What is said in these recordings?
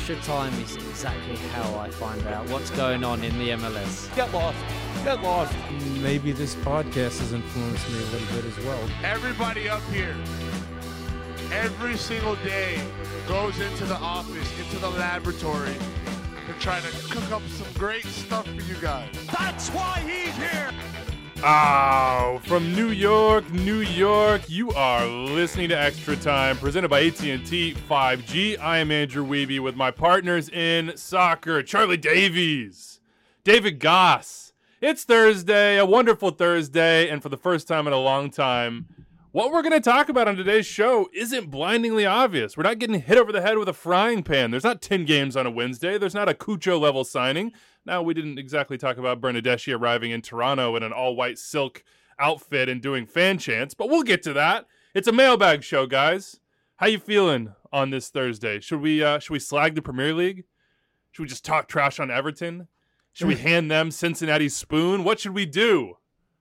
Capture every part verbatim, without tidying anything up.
Extra Time is exactly how I find out what's going on in the M L S. Get lost. Get lost. Maybe this podcast has influenced me a little bit as well. Everybody up here, every single day, goes into the office, into the laboratory, to try to cook up some great stuff for you guys. That's why he's here. Oh, from New York, New York, you are listening to Extra Time, presented by A T and T five G. I am Andrew Wiebe with my partners in soccer, Charlie Davies, David Goss. It's Thursday, a wonderful Thursday, and for the first time in a long time, what we're going to talk about on today's show isn't blindingly obvious. We're not getting hit over the head with a frying pan. There's not ten games on a Wednesday. There's not a Cucho-level signing. Now, we didn't exactly talk about Bernadeschi arriving in Toronto in an all-white silk outfit and doing fan chants, but we'll get to that. It's a mailbag show, guys. How you feeling on this Thursday? Should we uh, should we slag the Premier League? Should we just talk trash on Everton? Should we hand them Cincinnati's spoon? What should we do?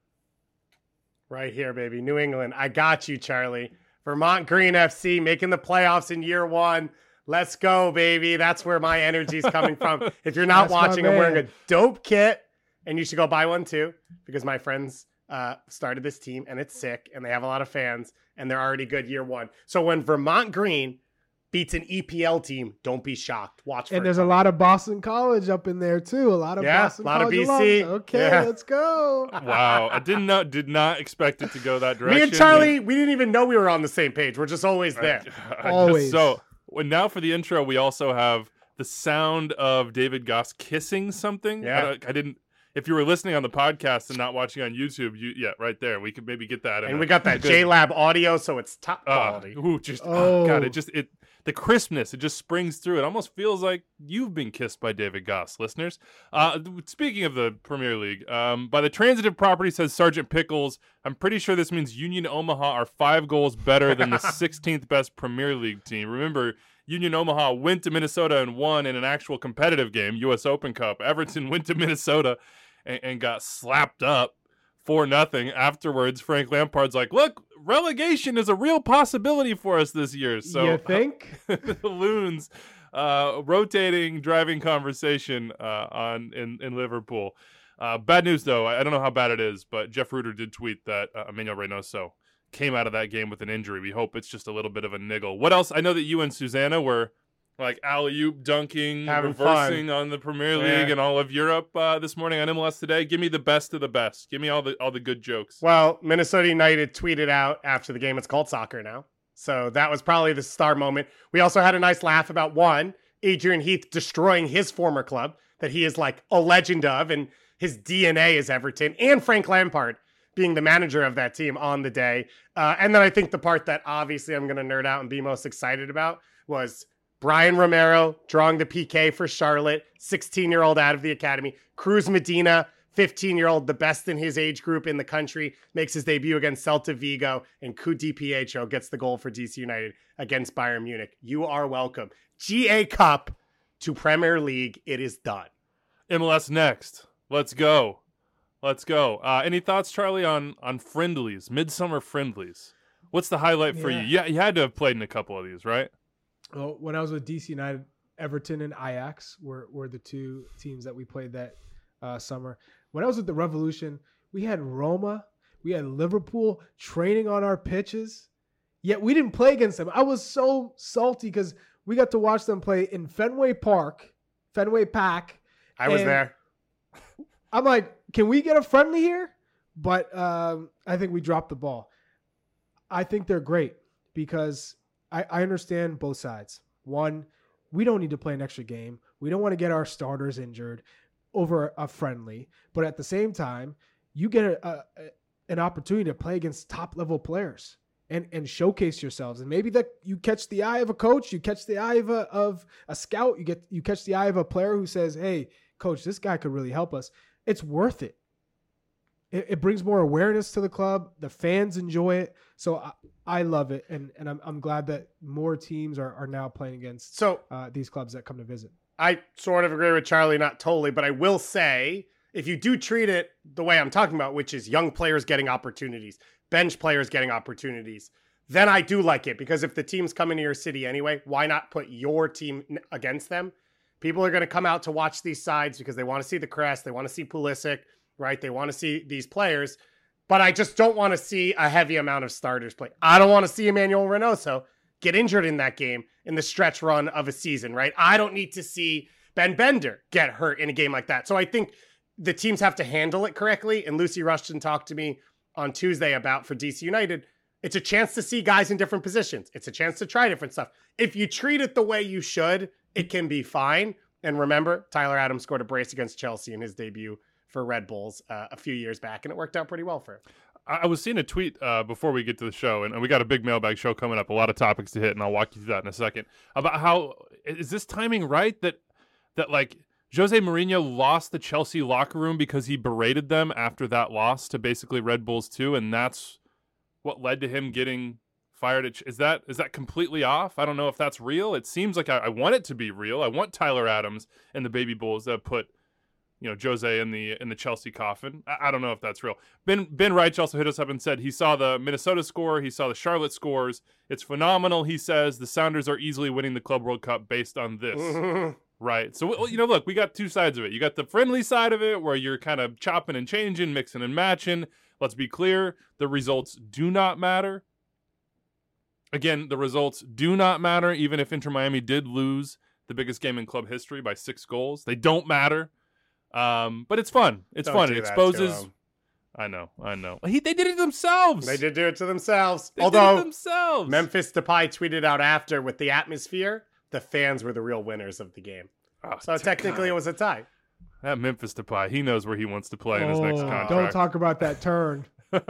Right here, baby. New England. I got you, Charlie. Vermont Green F C making the playoffs in year one. Let's go, baby. That's where my energy's coming from. If you're not That's watching, my I'm wearing man. a dope kit, and you should go buy one too, because my friends uh, started this team, and it's sick, and they have a lot of fans, and they're already good year one. So when Vermont Green beats an E P L team, don't be shocked. Watch for And it. there's a lot of Boston College up in there too. A lot of Yeah, Boston a lot of College B C. alums. Okay, Yeah. let's go. Wow, I did not did not expect it to go that direction. Me and Charlie, we didn't even know we were on the same page. We're just always there. I- I Always. Just, so well, now for the intro, we also have the sound of David Goss kissing something. Yeah. I, don't- I didn't. If you were listening on the podcast and not watching on YouTube, you yeah, right there, we could maybe get that. in And a- we got that good- JLab audio, so it's top uh, quality. ooh, just oh. god, Oh. it just it the crispness, it just springs through. It almost feels like you've been kissed by David Goss, listeners. Uh, speaking of the Premier League, um, by the transitive property, says Sergeant Pickles. I'm pretty sure this means Union Omaha are five goals better than the sixteenth best Premier League team. Remember, Union Omaha went to Minnesota and won in an actual competitive game, U S Open Cup. Everton went to Minnesota and, and got slapped up for nothing. Afterwards, Frank Lampard's like, look, relegation is a real possibility for us this year. So you think? the Loons uh, rotating driving conversation uh, on in, in Liverpool. Uh, bad news, though. I, I don't know how bad it is, but Jeff Ruder did tweet that uh, Emmanuel Reynoso came out of that game with an injury. We hope it's just a little bit of a niggle. What else? I know that you and Susanna were like alley-oop dunking, Having reversing fun. on the Premier Yeah. League and all of Europe uh, this morning on M L S Today. Give me the best of the best. Give me all the all the good jokes. Well, Minnesota United tweeted out after the game, it's called soccer now. So that was probably the star moment. We also had a nice laugh about one, Adrian Heath destroying his former club that he is like a legend of, and his D N A is Everton, and Frank Lampard being the manager of that team on the day. Uh, and then I think the part that obviously I'm going to nerd out and be most excited about was Brian Romero drawing the P K for Charlotte, sixteen-year-old out of the academy. Cruz Medina, fifteen-year-old, the best in his age group in the country, makes his debut against Celta Vigo, and Ku DiPietro gets the goal for D C United against Bayern Munich. You are welcome. G A Cup to Premier League. It is done. M L S next. Let's go. Let's go. Uh, any thoughts, Charlie, on on friendlies, midsummer friendlies? What's the highlight for Yeah. you? Yeah, you had to have played in a couple of these, right? Well, when I was with D C United, Everton and Ajax were, were the two teams that we played that uh, summer. When I was with the Revolution, we had Roma, we had Liverpool training on our pitches, yet we didn't play against them. I was so salty because we got to watch them play in Fenway Park, Fenway Park. I was And there. I'm like, can we get a friendly here? But um, I think we dropped the ball. I think they're great because I, I understand both sides. One, we don't need to play an extra game. We don't want to get our starters injured over a friendly. But at the same time, you get a, a, an opportunity to play against top level players and, and showcase yourselves. And maybe that you catch the eye of a coach, you catch the eye of a, of a scout, you get you catch the eye of a player who says, hey, coach, this guy could really help us. It's worth it. It, it brings more awareness to the club. The fans enjoy it. So I, I love it. And, and I'm, I'm glad that more teams are, are now playing against So uh, these clubs that come to visit. I sort of agree with Charlie, not totally, but I will say, if you do treat it the way I'm talking about, which is young players getting opportunities, bench players getting opportunities, then I do like it, because if the team's coming to your city anyway, why not put your team n- against them? People are going to come out to watch these sides because they want to see the crest. They want to see Pulisic, right? They want to see these players. But I just don't want to see a heavy amount of starters play. I don't want to see Emmanuel Reynoso get injured in that game in the stretch run of a season, right? I don't need to see Ben Bender get hurt in a game like that. So I think the teams have to handle it correctly. And Lucy Rushton talked to me on Tuesday about, for D C United, it's a chance to see guys in different positions. It's a chance to try different stuff. If you treat it the way you should, it can be fine. And remember, Tyler Adams scored a brace against Chelsea in his debut for Red Bulls uh, a few years back, and it worked out pretty well for him. I was seeing a tweet uh, before we get to the show, and we got a big mailbag show coming up, a lot of topics to hit, and I'll walk you through that in a second, about how, is this timing right that, that like, Jose Mourinho lost the Chelsea locker room because he berated them after that loss to basically Red Bulls two, and that's what led to him getting fired? At, is that is that completely off? I don't know if that's real. It seems like I, I want it to be real. I want Tyler Adams and the Baby Bulls that put, you know, Jose in the in the Chelsea coffin. I, I don't know if that's real. Ben Ben Reich also hit us up and said he saw the Minnesota score, he saw the Charlotte scores. It's phenomenal. He says the Sounders are easily winning the Club World Cup based on this. Right. So, well, you know, look, we got two sides of it. You got the friendly side of it where you're kind of chopping and changing, mixing and matching. Let's be clear. The results do not matter. Again, the results do not matter, even if Inter Miami did lose the biggest game in club history by six goals. They don't matter. Um, but it's fun. It's Don't fun. do It that exposes. to 'em. I know. I know. He, they did it themselves. They did do it to themselves. They Although did it themselves. Memphis Depay tweeted out after, with the atmosphere, the fans were the real winners of the game. Oh, So technically it was a tie. that Memphis Depay. He knows where he wants to play in his next Oh, contract. don't talk about that turn.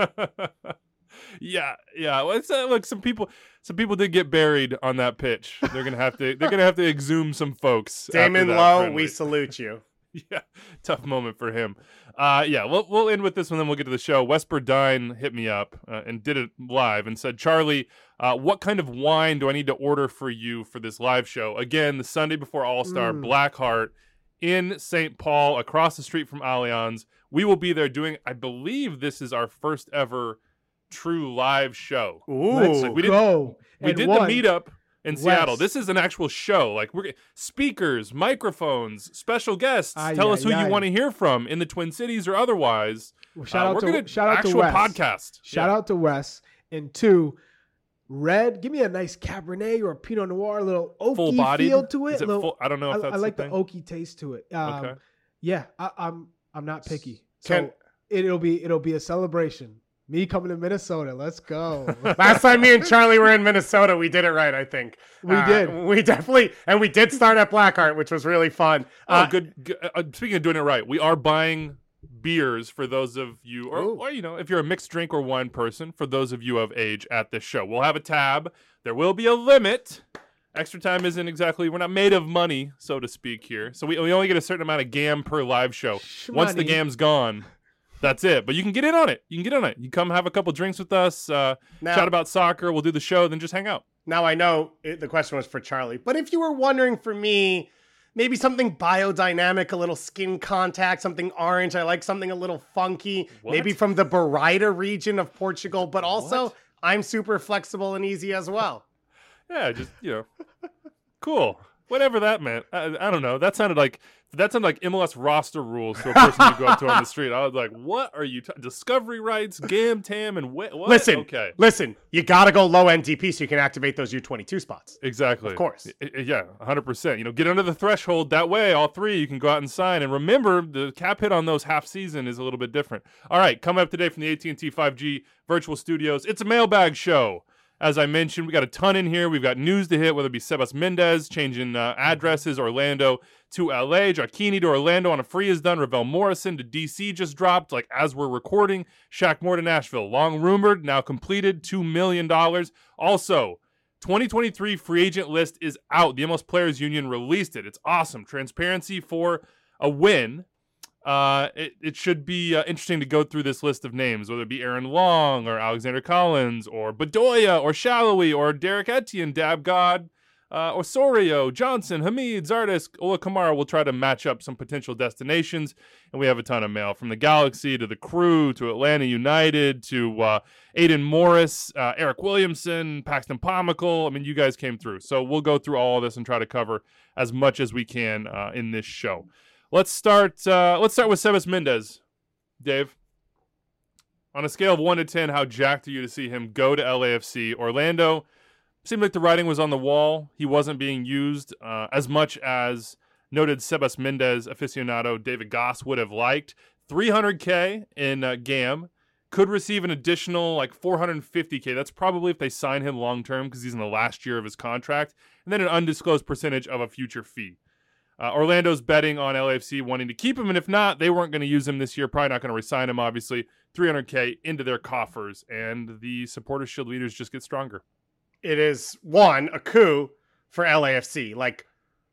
yeah, yeah. Well, it's, uh, look, some people, some people did get buried on that pitch. They're gonna have to, they're gonna have to exhume some folks. after Damon that Lowe, friendly. we salute you. Yeah, tough moment for him. Uh, yeah, we'll we'll end with this one, then we'll get to the show. Wes Burdine hit me up uh, and did it live and said, Charlie, uh, what kind of wine do I need to order for you for this live show? Again, the Sunday before All-Star, Mm. Blackheart in Saint Paul, across the street from Allianz. We will be there doing, I believe this is our first ever true live show. Ooh. we did- Go. We And did one, the meetup in Wes. Seattle. This is an actual show. Like we're speakers, microphones, special guests. Ay, Tell ay, us who ay. you want to hear from in the Twin Cities or otherwise. Well, shout Uh, out we're to gonna shout out actual to Wes. podcast. Shout out to Wes. And two, red. Give me a nice Cabernet or a Pinot Noir, a little oaky Full bodied. feel to it. Is it little- full? I don't know I, if that's I like the the thing. oaky taste to it. Um, Okay. Yeah, I, I'm I'm not picky. So Can- it'll be it'll be a celebration. Me coming to Minnesota. Let's go. Last time me and Charlie were in Minnesota, we did it right, I think. We Uh, did. We definitely, and we did start at Blackheart, which was really fun. Oh, Uh, good. good. Uh, speaking of doing it right, we are buying beers for those of you, or, Ooh. or you know, if you're a mixed drink or wine person, for those of you of age at this show. We'll have a tab. There will be a limit. Extra time isn't exactly, we're not made of money, so to speak here. So we, we only get a certain amount of gam per live show. Once the Shmoney. gam's gone, that's it. But you can get in on it. You can get on it. You come have a couple drinks with us, uh, Now- chat about soccer. We'll do the show, then just hang out. Now I know it, the question was for Charlie, but if you were wondering for me, maybe something biodynamic, a little skin contact, something orange. I like something a little funky, What? maybe from the Bereida region of Portugal, but also What? I'm super flexible and easy as well. Yeah, just, you know, cool. Whatever that meant. I, I don't know. That sounded like that sounded like M L S roster rules to a person you go up to on the street. I was like, what are you t- Discovery rights, Gam Tam, and wh- what? Listen, Okay. listen, you got to go low N D P so you can activate those U twenty-two spots. Exactly. Of course. Y- y- Yeah, one hundred percent. You know, get under the threshold. That way, all three, you can go out and sign. And remember, the cap hit on those half season is a little bit different. All right, coming up today from the A T and T five G Virtual Studios, it's a mailbag show. As I mentioned, we got a ton in here. We've got news to hit, whether it be Sebas Mendez changing uh, addresses, Orlando to L A, Giacchini to Orlando on a free is done, Ravel Morrison to D C just dropped, like as we're recording, Shaq Moore to Nashville, long rumored, now completed, two million dollars. Also, twenty twenty-three free agent list is out. The M L S Players Union released it. It's awesome. Transparency for a win. Uh, it, it should be uh, interesting to go through this list of names, whether it be Aaron Long or Alexander Collins or Bedoya or Shallowy or Derek Etienne, Dab God. Uh, Osorio, Johnson, Hamid, Zardes, Ola Kamara will try to match up some potential destinations. And we have a ton of mail from the Galaxy to the Crew to Atlanta United to uh, Aiden Morris, uh, Eric Williamson, Paxton Pomical. I mean, you guys came through. So we'll go through all of this and try to cover as much as we can uh, in this show. Let's start, uh, let's start with Sebas Mendez. Dave, on a scale of one to ten, how jacked are you to see him go to L A F C? Orlando seemed like the writing was on the wall. He wasn't being used uh, as much as noted Sebas Mendez aficionado David Goss would have liked. three hundred K in uh, G A M. Could receive an additional like four hundred fifty K. That's probably if they sign him long-term because he's in the last year of his contract. And then an undisclosed percentage of a future fee. Uh, Orlando's betting on L A F C wanting to keep him, and if not, they weren't going to use him this year. Probably not going to re-sign him, obviously. three hundred K into their coffers, and the Supporters Shield leaders just get stronger. It is, one, a coup for L A F C. Like,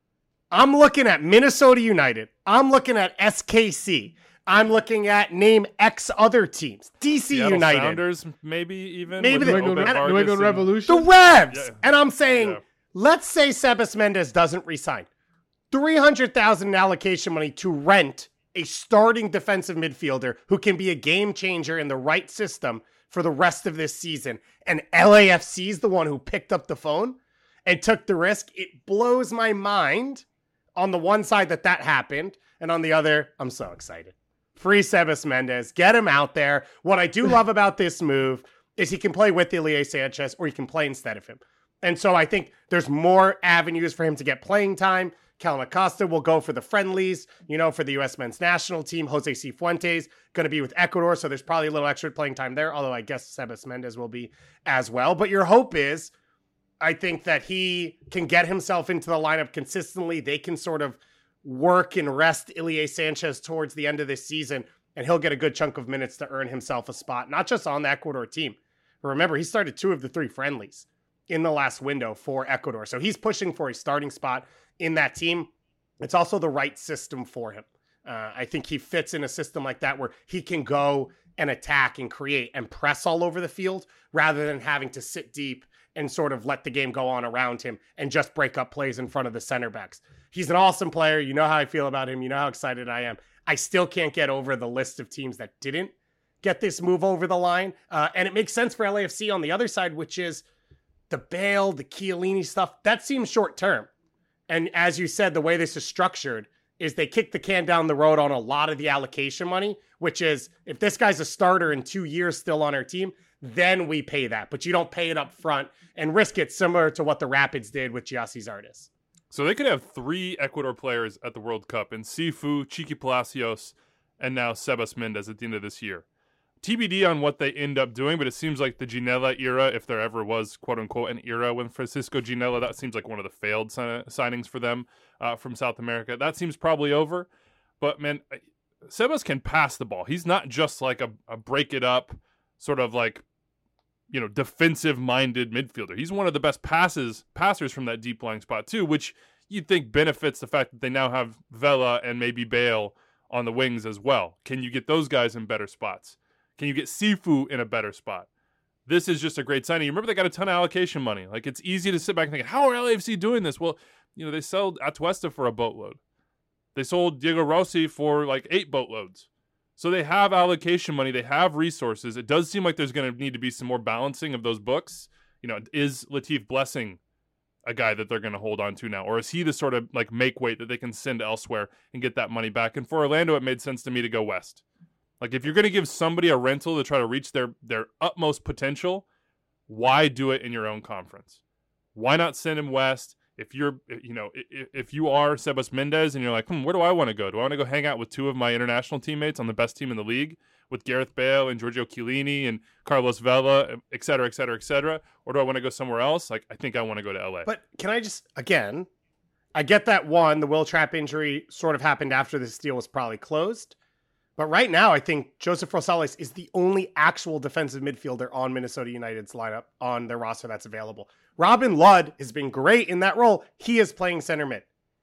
I'm looking at Minnesota United. I'm looking at S K C. I'm looking at name X other teams. D C Seattle United. Sounders, maybe even. Maybe with the- New England, Obed New Vargas England and- Revolution. The Revs. Yeah. And I'm saying, Yeah. let's say Sebas Mendez doesn't resign. three hundred thousand dollars in allocation money to rent a starting defensive midfielder who can be a game changer in the right system for the rest of this season. And L A F C is the one who picked up the phone and took the risk. It blows my mind on the one side that that happened. And on the other, I'm so excited. Free Sebas Mendez. Get him out there. What I do love about this move is he can play with Ilie Sanchez or he can play instead of him. And so I think there's more avenues for him to get playing time. Callum Acosta will go for the friendlies, you know, for the U S men's national team. Jose Cifuentes going to be with Ecuador, so there's probably a little extra playing time there, although I guess Sebas Mendez will be as well. But your hope is, I think that he can get himself into the lineup consistently. They can sort of work and rest Ilie Sanchez towards the end of this season, and he'll get a good chunk of minutes to earn himself a spot, not just on the Ecuador team. But remember, he started two of the three friendlies in the last window for Ecuador. So he's pushing for a starting spot in that team. It's also the right system for him. Uh, I think he fits in a system like that where he can go and attack and create and press all over the field rather than having to sit deep and sort of let the game go on around him and just break up plays in front of the center backs. He's an awesome player. You know how I feel about him. You know how excited I am. I still can't get over the list of teams that didn't get this move over the line. Uh, and it makes sense for L A F C on the other side, which is the Bale, the Chiellini stuff. That seems short term. And as you said, the way this is structured is they kick the can down the road on a lot of the allocation money, which is if this guy's a starter in two years still on our team, then we pay that. But you don't pay it up front and risk it similar to what the Rapids did with Giassi Zardes. So they could have three Ecuador players at the World Cup in Sifu, Chiqui Palacios, and now Sebas Mendez at the end of this year. T B D on what they end up doing, but it seems like the Ginella era, if there ever was, quote-unquote, an era when Francisco Ginella, that seems like one of the failed si- signings for them uh, from South America. That seems probably over. But, man, Sebas can pass the ball. He's not just like a, a break-it-up, sort of like, you know, defensive-minded midfielder. He's one of the best passes passers from that deep-lying spot, too, which you'd think benefits the fact that they now have Vela and maybe Bale on the wings as well. Can you get those guys in better spots? Can you get Sifu in a better spot? This is just a great signing. You remember they got a ton of allocation money. Like, it's easy to sit back and think, how are L A F C doing this? Well, you know, they sold Atuesta for a boatload. They sold Diego Rossi for like eight boatloads. So they have allocation money. They have resources. It does seem like there's going to need to be some more balancing of those books. You know, is Latif Blessing a guy that they're going to hold on to now? Or is he the sort of like make weight that they can send elsewhere and get that money back? And for Orlando, it made sense to me to go west. Like, if you're going to give somebody a rental to try to reach their, their utmost potential, why do it in your own conference? Why not send him west? If you're, you know, if, if you are Sebas Mendez and you're like, hmm, where do I want to go? Do I want to go hang out with two of my international teammates on the best team in the league with Gareth Bale and Giorgio Chiellini and Carlos Vela, et cetera, et cetera, et cetera? Or do I want to go somewhere else? Like, I think I want to go to L A. But can I just, again, I get that one, the Will Trapp injury sort of happened after this deal was probably closed. But right now, I think Joseph Rosales is the only actual defensive midfielder on Minnesota United's lineup on their roster that's available. Robin Ludd has been great in that role. He is playing center mid.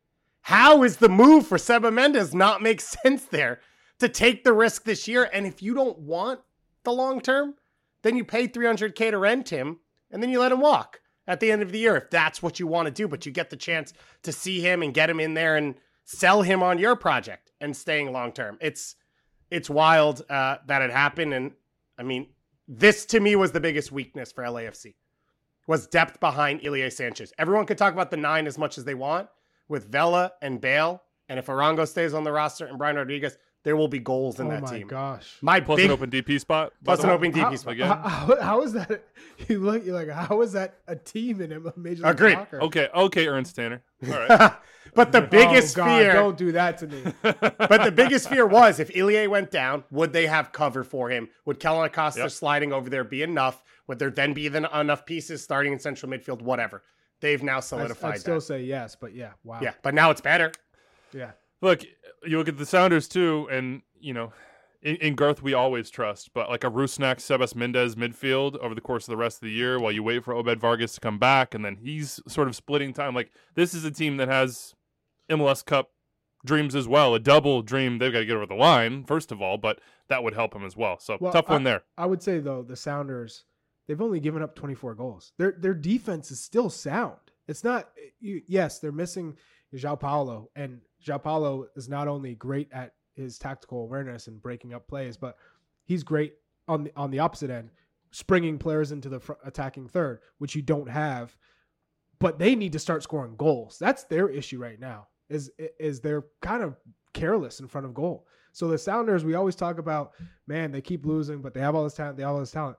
How is the move for Seba Mendez not make sense there to take the risk this year? And if you don't want the long term, then you pay three hundred K to rent him and then you let him walk. at the end of the year if that's what you want to do, but you get the chance to see him and get him in there and sell him on your project and staying long term. It's it's wild uh, that it happened. And I mean, this to me was the biggest weakness for L A F C, was depth behind Ilie Sanchez. Everyone could talk about the nine as much as they want with Vela and Bale. And if Arango stays on the roster and Brian Rodriguez, there will be goals in oh that my team. gosh. My Plus big, an open D P spot. plus an open D P How- spot. Again? How, how- how is that? You look, you're like, how is that a team in a Major League Agreed. Soccer? Okay, okay, Ernst Tanner. All right. But the biggest oh, God, fear, don't do that to me. but the biggest fear was if Ilie went down, would they have cover for him? Would Kellen Acosta Yep. sliding over there be enough? Would there then be then enough pieces starting in central midfield? Whatever. They've now I'd, solidified I'd still that. say yes, but yeah, wow. Yeah, but now it's better. Yeah. Look, you look at the Sounders too, and you know, in, in Garth we always trust, but like a Rusnak, Sebas Mendez midfield over the course of the rest of the year, while you wait for Obed Vargas to come back, and then he's sort of splitting time. Like this is a team that has M L S Cup dreams as well, a double dream. They've got to get over the line first of all, but that would help him as well. So Well, tough one I- there. I would say though, the Sounders, they've only given up twenty-four goals. Their their defense is still sound. It's not. You, yes, they're missing João Paulo, and João Paulo is not only great at his tactical awareness and breaking up plays, but he's great on the on the opposite end, springing players into the fr- attacking third, which you don't have. But they need to start scoring goals. That's their issue right now. Is is they're kind of careless in front of goal. So the Sounders, we always talk about, man, they keep losing, but they have all this talent. They have all this talent.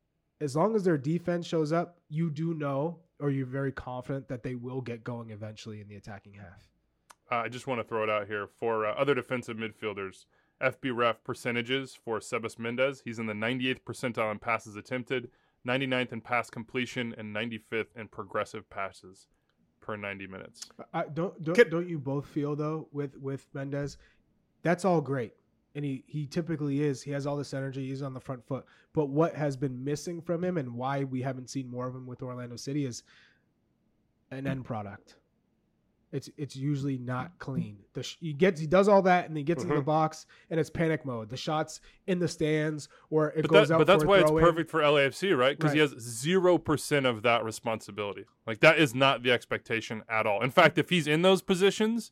As long as their defense shows up, you do know, or you're very confident that they will get going eventually in the attacking half. Uh, I just want to throw it out here for uh, other defensive midfielders. F B ref percentages for Sebas Mendez. He's in the ninety-eighth percentile in passes attempted, ninety-ninth in pass completion, and ninety-fifth in progressive passes per ninety minutes. I, don't don't, Get- don't you both feel though with with Mendez, that's all great, and he he typically is. He has all this energy. He's on the front foot. But what has been missing from him, and why we haven't seen more of him with Orlando City, is an end product. It's it's usually not clean. The sh- he gets he does all that, and he gets into the Mhm. box, and it's panic mode. The shots in the stands, or it But, goes that, out but that's for a why it's throw-in. perfect for L A F C, right? Because he Right. has zero percent of that responsibility. Like, that is not the expectation at all. In fact, if he's in those positions,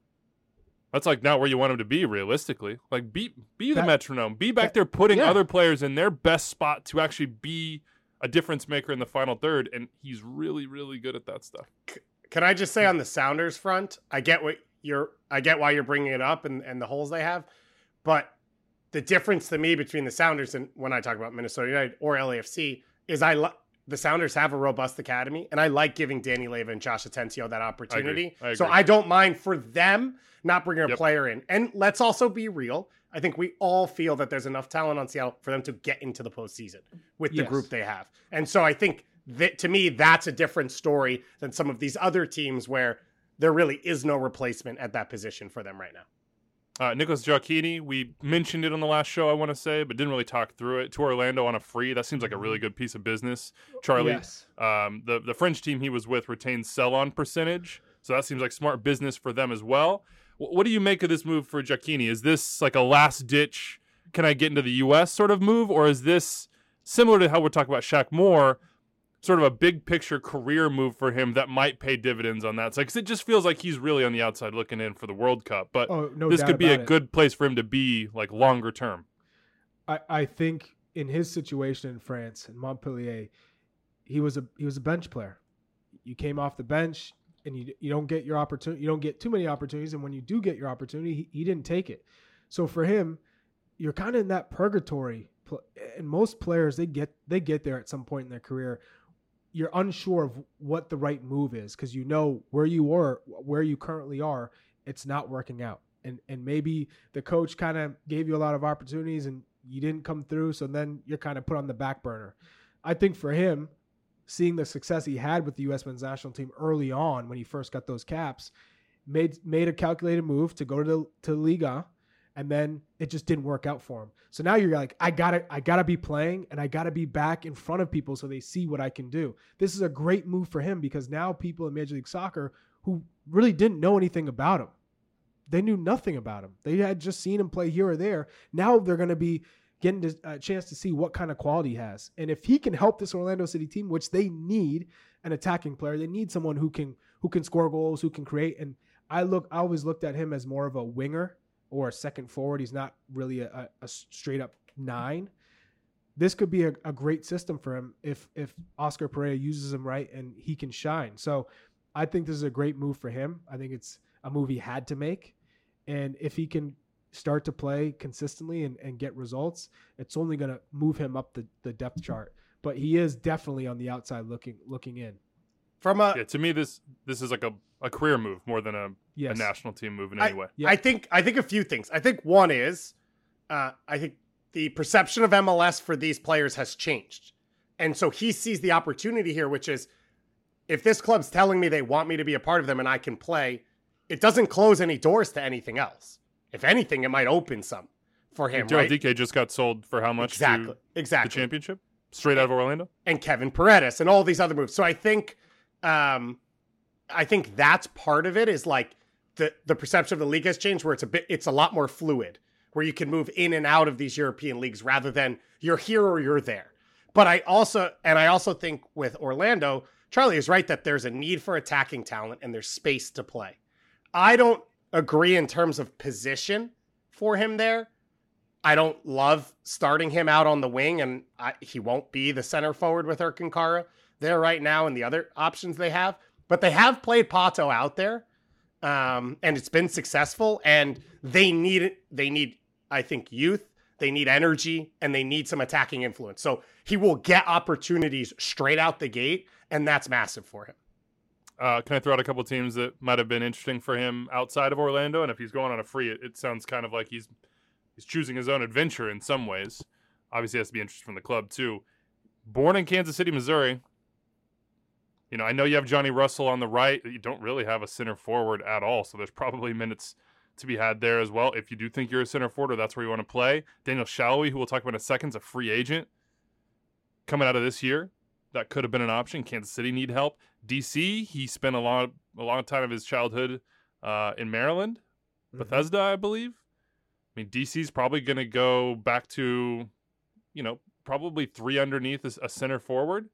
that's like not where you want him to be, realistically. Like, be be the That- metronome. Be back that- there putting yeah. other players in their best spot to actually be a difference maker in the final third, and he's really, really good at that stuff. Can I just say on the Sounders front, I get what you're, I get why you're bringing it up and, and the holes they have, but the difference to me between the Sounders and when I talk about Minnesota United or L A F C is I li- the Sounders have a robust academy, and I like giving Danny Leyva and Josh Atencio that opportunity. I So agree. I don't mind for them not bringing a Yep. player in. And let's also be real. I think we all feel that there's enough talent on Seattle for them to get into the postseason with the Yes. group they have. And so I think that to me, that's a different story than some of these other teams where there really is no replacement at that position for them right now. Uh, Nicholas Giacchini, we mentioned it on the last show, I want to say, but didn't really talk through it. To Orlando on a free. That seems like a really good piece of business. Charlie, Yes. um, the, the French team he was with retains sell-on percentage, so that seems like smart business for them as well. W- what do you make of this move for Giacchini? Is this like a last-ditch, can I get into the U S sort of move, or is this similar to how we're talking about Shaq Moore, sort of a big-picture career move for him that might pay dividends on that side? Because it just feels like he's really on the outside looking in for the World Cup, but Oh, no this doubt could be a about it. good place for him to be, like, longer term. I, I think in his situation in France, in Montpellier, he was a he was a bench player. You came off the bench, and you you don't get your opportunity. You don't get too many opportunities, and when you do get your opportunity, he, he didn't take it. So for him, you're kind of in that purgatory. Pl- And most players, they get they get there at some point in their career. You're unsure of what the right move is because you know where you are, where you currently are, it's not working out. And and maybe the coach kind of gave you a lot of opportunities and you didn't come through, so then you're kind of put on the back burner. I think for him, seeing the success he had with the U S men's national team early on when he first got those caps, made made a calculated move to go to the, to Liga, and then it just didn't work out for him. So now you're like, I gotta, I gotta be playing, and I gotta be back in front of people so they see what I can do. This is a great move for him because now people in Major League Soccer who really didn't know anything about him, they knew nothing about him. They had just seen him play here or there. Now they're going to be getting a chance to see what kind of quality he has. And if he can help this Orlando City team, which they need, an attacking player. They need someone who can who can score goals, who can create. And I look, I always looked at him as more of a winger or a second forward. He's not really a, a, a straight up nine. This could be a, a great system for him if if Oscar Pereira uses him right and he can shine. So I think this is a great move for him. I think it's a move he had to make. And if he can start to play consistently and, and get results, it's only going to move him up the, the depth chart. But he is definitely on the outside looking looking in. From a Yeah, to me, this this is like a, a career move more than a, Yes. a national team move in I, any way. Yeah. I think I think a few things. I think one is, uh, I think the perception of M L S for these players has changed, and so he sees the opportunity here, which is, if this club's telling me they want me to be a part of them and I can play, it doesn't close any doors to anything else. If anything, it might open some for him. Daryl Right? D K just got sold for how much Exactly. to Exactly. the championship? Straight out of Orlando? And Kevin Paredes and all these other moves. So I think, um, I think that's part of it. Is like the the perception of the league has changed, where it's a bit, it's a lot more fluid, where you can move in and out of these European leagues rather than you're here or you're there. But I also, and I also think with Orlando, Charlie is right that there's a need for attacking talent and there's space to play. I don't agree in terms of position for him there. I don't love starting him out on the wing, and I, he won't be the center forward with Erkin Kara there right now and the other options they have. But they have played Pato out there, um, and it's been successful, and they need, they need, I think, youth. They need energy, and they need some attacking influence. So he will get opportunities straight out the gate, and that's massive for him. Uh, can I throw out a couple teams that might have been interesting for him outside of Orlando? And if he's going on a free, it, it sounds kind of like he's he's choosing his own adventure in some ways. Obviously, it has to be interesting from the club, too. Born in Kansas City, Missouri. You know, I know you have Johnny Russell on the right. You don't really have a center forward at all, so there's probably minutes to be had there as well. If you do think you're a center forward or that's where you want to play. Daniel Shalhoub, who we'll talk about in a second, is a free agent coming out of this year. That could have been an option. Kansas City need help. D C, he spent a long, a long time of his childhood uh, in Maryland, mm-hmm. Bethesda, I believe. I mean, D C's probably going to go back to, you know, probably three underneath a, a center forward.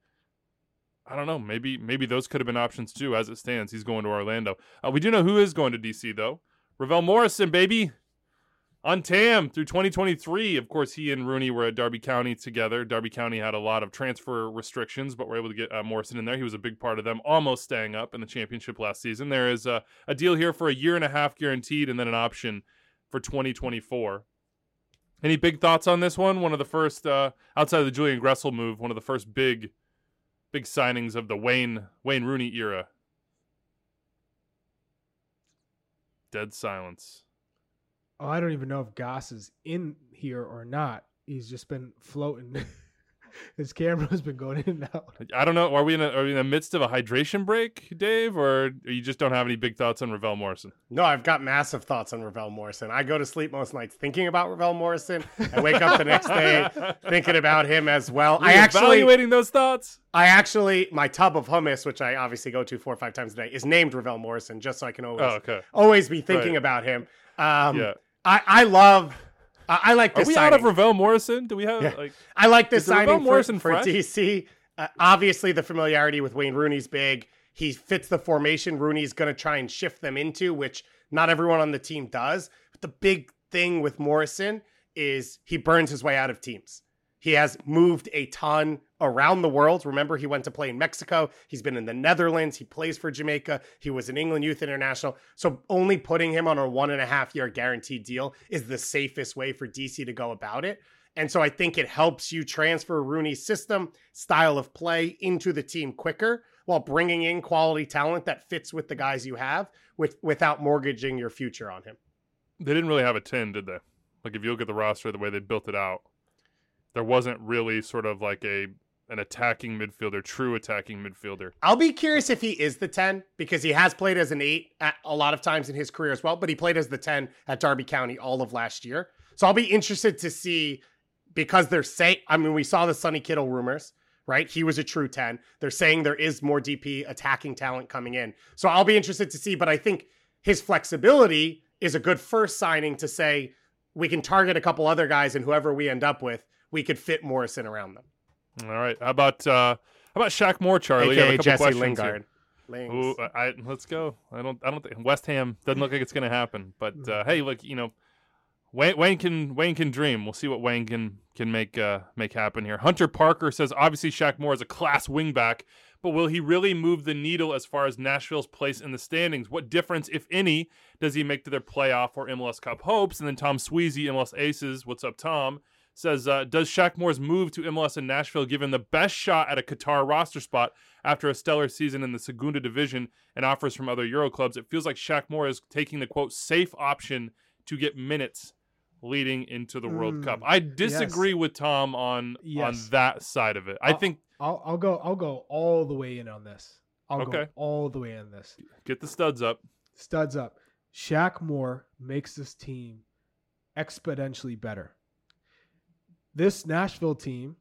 I don't know. Maybe maybe those could have been options too. As it stands, he's going to Orlando. Uh, we do know who is going to D C though. Ravel Morrison, baby. On T A M through twenty twenty-three. Of course, he and Rooney were at Derby County together. Derby County had a lot of transfer restrictions, but were able to get uh, Morrison in there. He was a big part of them almost staying up in the championship last season. There is a, a deal here for a year and a half guaranteed and then an option for twenty twenty-four. Any big thoughts on this one? One of the first, uh, outside of the Julian Gressel move, one of the first big, big signings of the Wayne Wayne Rooney era. Dead silence. Oh, I don't even know if Goss is in here or not. He's just been floating. His camera's been going in and out. I don't know. Are we in, a, are we in the midst of a hydration break, Dave, or you just don't have any big thoughts on Ravel Morrison? No, I've got massive thoughts on Ravel Morrison. I go to sleep most nights thinking about Ravel Morrison. I wake up the next day thinking about him as well. You're I actually evaluating those thoughts. I actually, my tub of hummus, which I obviously go to four or five times a day, is named Ravel Morrison, just so I can always, Oh, okay. always be thinking Right. about him. Um, Yeah. I, I love, I, I like Are this we signing. out of Ravel Morrison? Do we have Yeah. like? I like this Is the Ravel signing for, Morrison for fresh? D C. Uh, obviously, the familiarity with Wayne Rooney's big. He fits the formation Rooney's going to try and shift them into, which not everyone on the team does. But the big thing with Morrison is he burns his way out of teams. He has moved a ton around the world. Remember, he went to play in Mexico. He's been in the Netherlands. He plays for Jamaica. He was an England Youth International. So only putting him on a one and a half year guaranteed deal is the safest way for D C to go about it. And so I think it helps you transfer Rooney's system, style of play into the team quicker while bringing in quality talent that fits with the guys you have with, without mortgaging your future on him. They didn't really have a ten, did they? Like if you look at the roster, the way they built it out, there wasn't really sort of like a an attacking midfielder, true attacking midfielder. I'll be curious if he is the ten, because he has played as an eight at a lot of times in his career as well, but he played as the ten at Derby County all of last year. So I'll be interested to see, because they're saying, I mean, we saw the Sonny Kittle rumors, right? He was a true ten. They're saying there is more D P attacking talent coming in. So I'll be interested to see, but I think his flexibility is a good first signing to say we can target a couple other guys, and whoever we end up with, we could fit Morrison around them. All right. How about uh, How about Shaq Moore, Charlie? I have a A K A couple Jesse questions Lingard. here. Lings. Ooh, I, let's go. I don't. I don't think West Ham doesn't look like it's going to happen. But uh, hey, look, you know, Wayne, Wayne can Wayne can dream. We'll see what Wayne can can make uh, make happen here. Hunter Parker says obviously Shaq Moore is a class wingback, but will he really move the needle as far as Nashville's place in the standings? What difference, if any, does he make to their playoff or M L S Cup hopes? And then Tom Sweezy, M L S Aces, what's up, Tom? Says, uh, does Shaq Moore's move to M L S in Nashville give him the best shot at a Qatar roster spot after a stellar season in the Segunda Division and offers from other Euro clubs? It feels like Shaq Moore is taking the, quote, safe option to get minutes leading into the mm, World Cup. I disagree yes. with Tom on yes. on that side of it. I I'll, think I'll, I'll go I'll go all the way in on this. I'll okay. go all the way in this. Get the studs up. Studs up. Shaq Moore makes this team exponentially better. This Nashville team,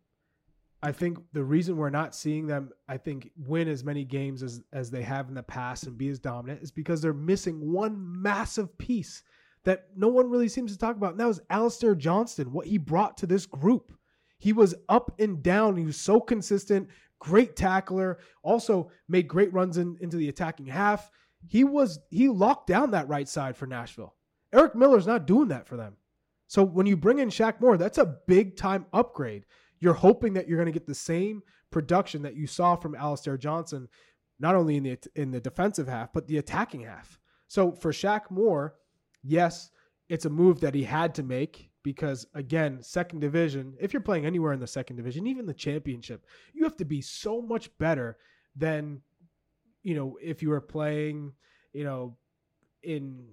I think the reason we're not seeing them, I think, win as many games as, as they have in the past and be as dominant is because they're missing one massive piece that no one really seems to talk about, and that was Alistair Johnston, what he brought to this group. He was up and down. He was so consistent, great tackler, also made great runs in, into the attacking half. He was he locked down that right side for Nashville. Eric Miller's not doing that for them. So when you bring in Shaq Moore, that's a big-time upgrade. You're hoping that you're going to get the same production that you saw from Alistair Johnston, not only in the in the defensive half, but the attacking half. So for Shaq Moore, yes, it's a move that he had to make because, again, second division, if you're playing anywhere in the second division, even the championship, you have to be so much better than, you know, if you were playing, you know, in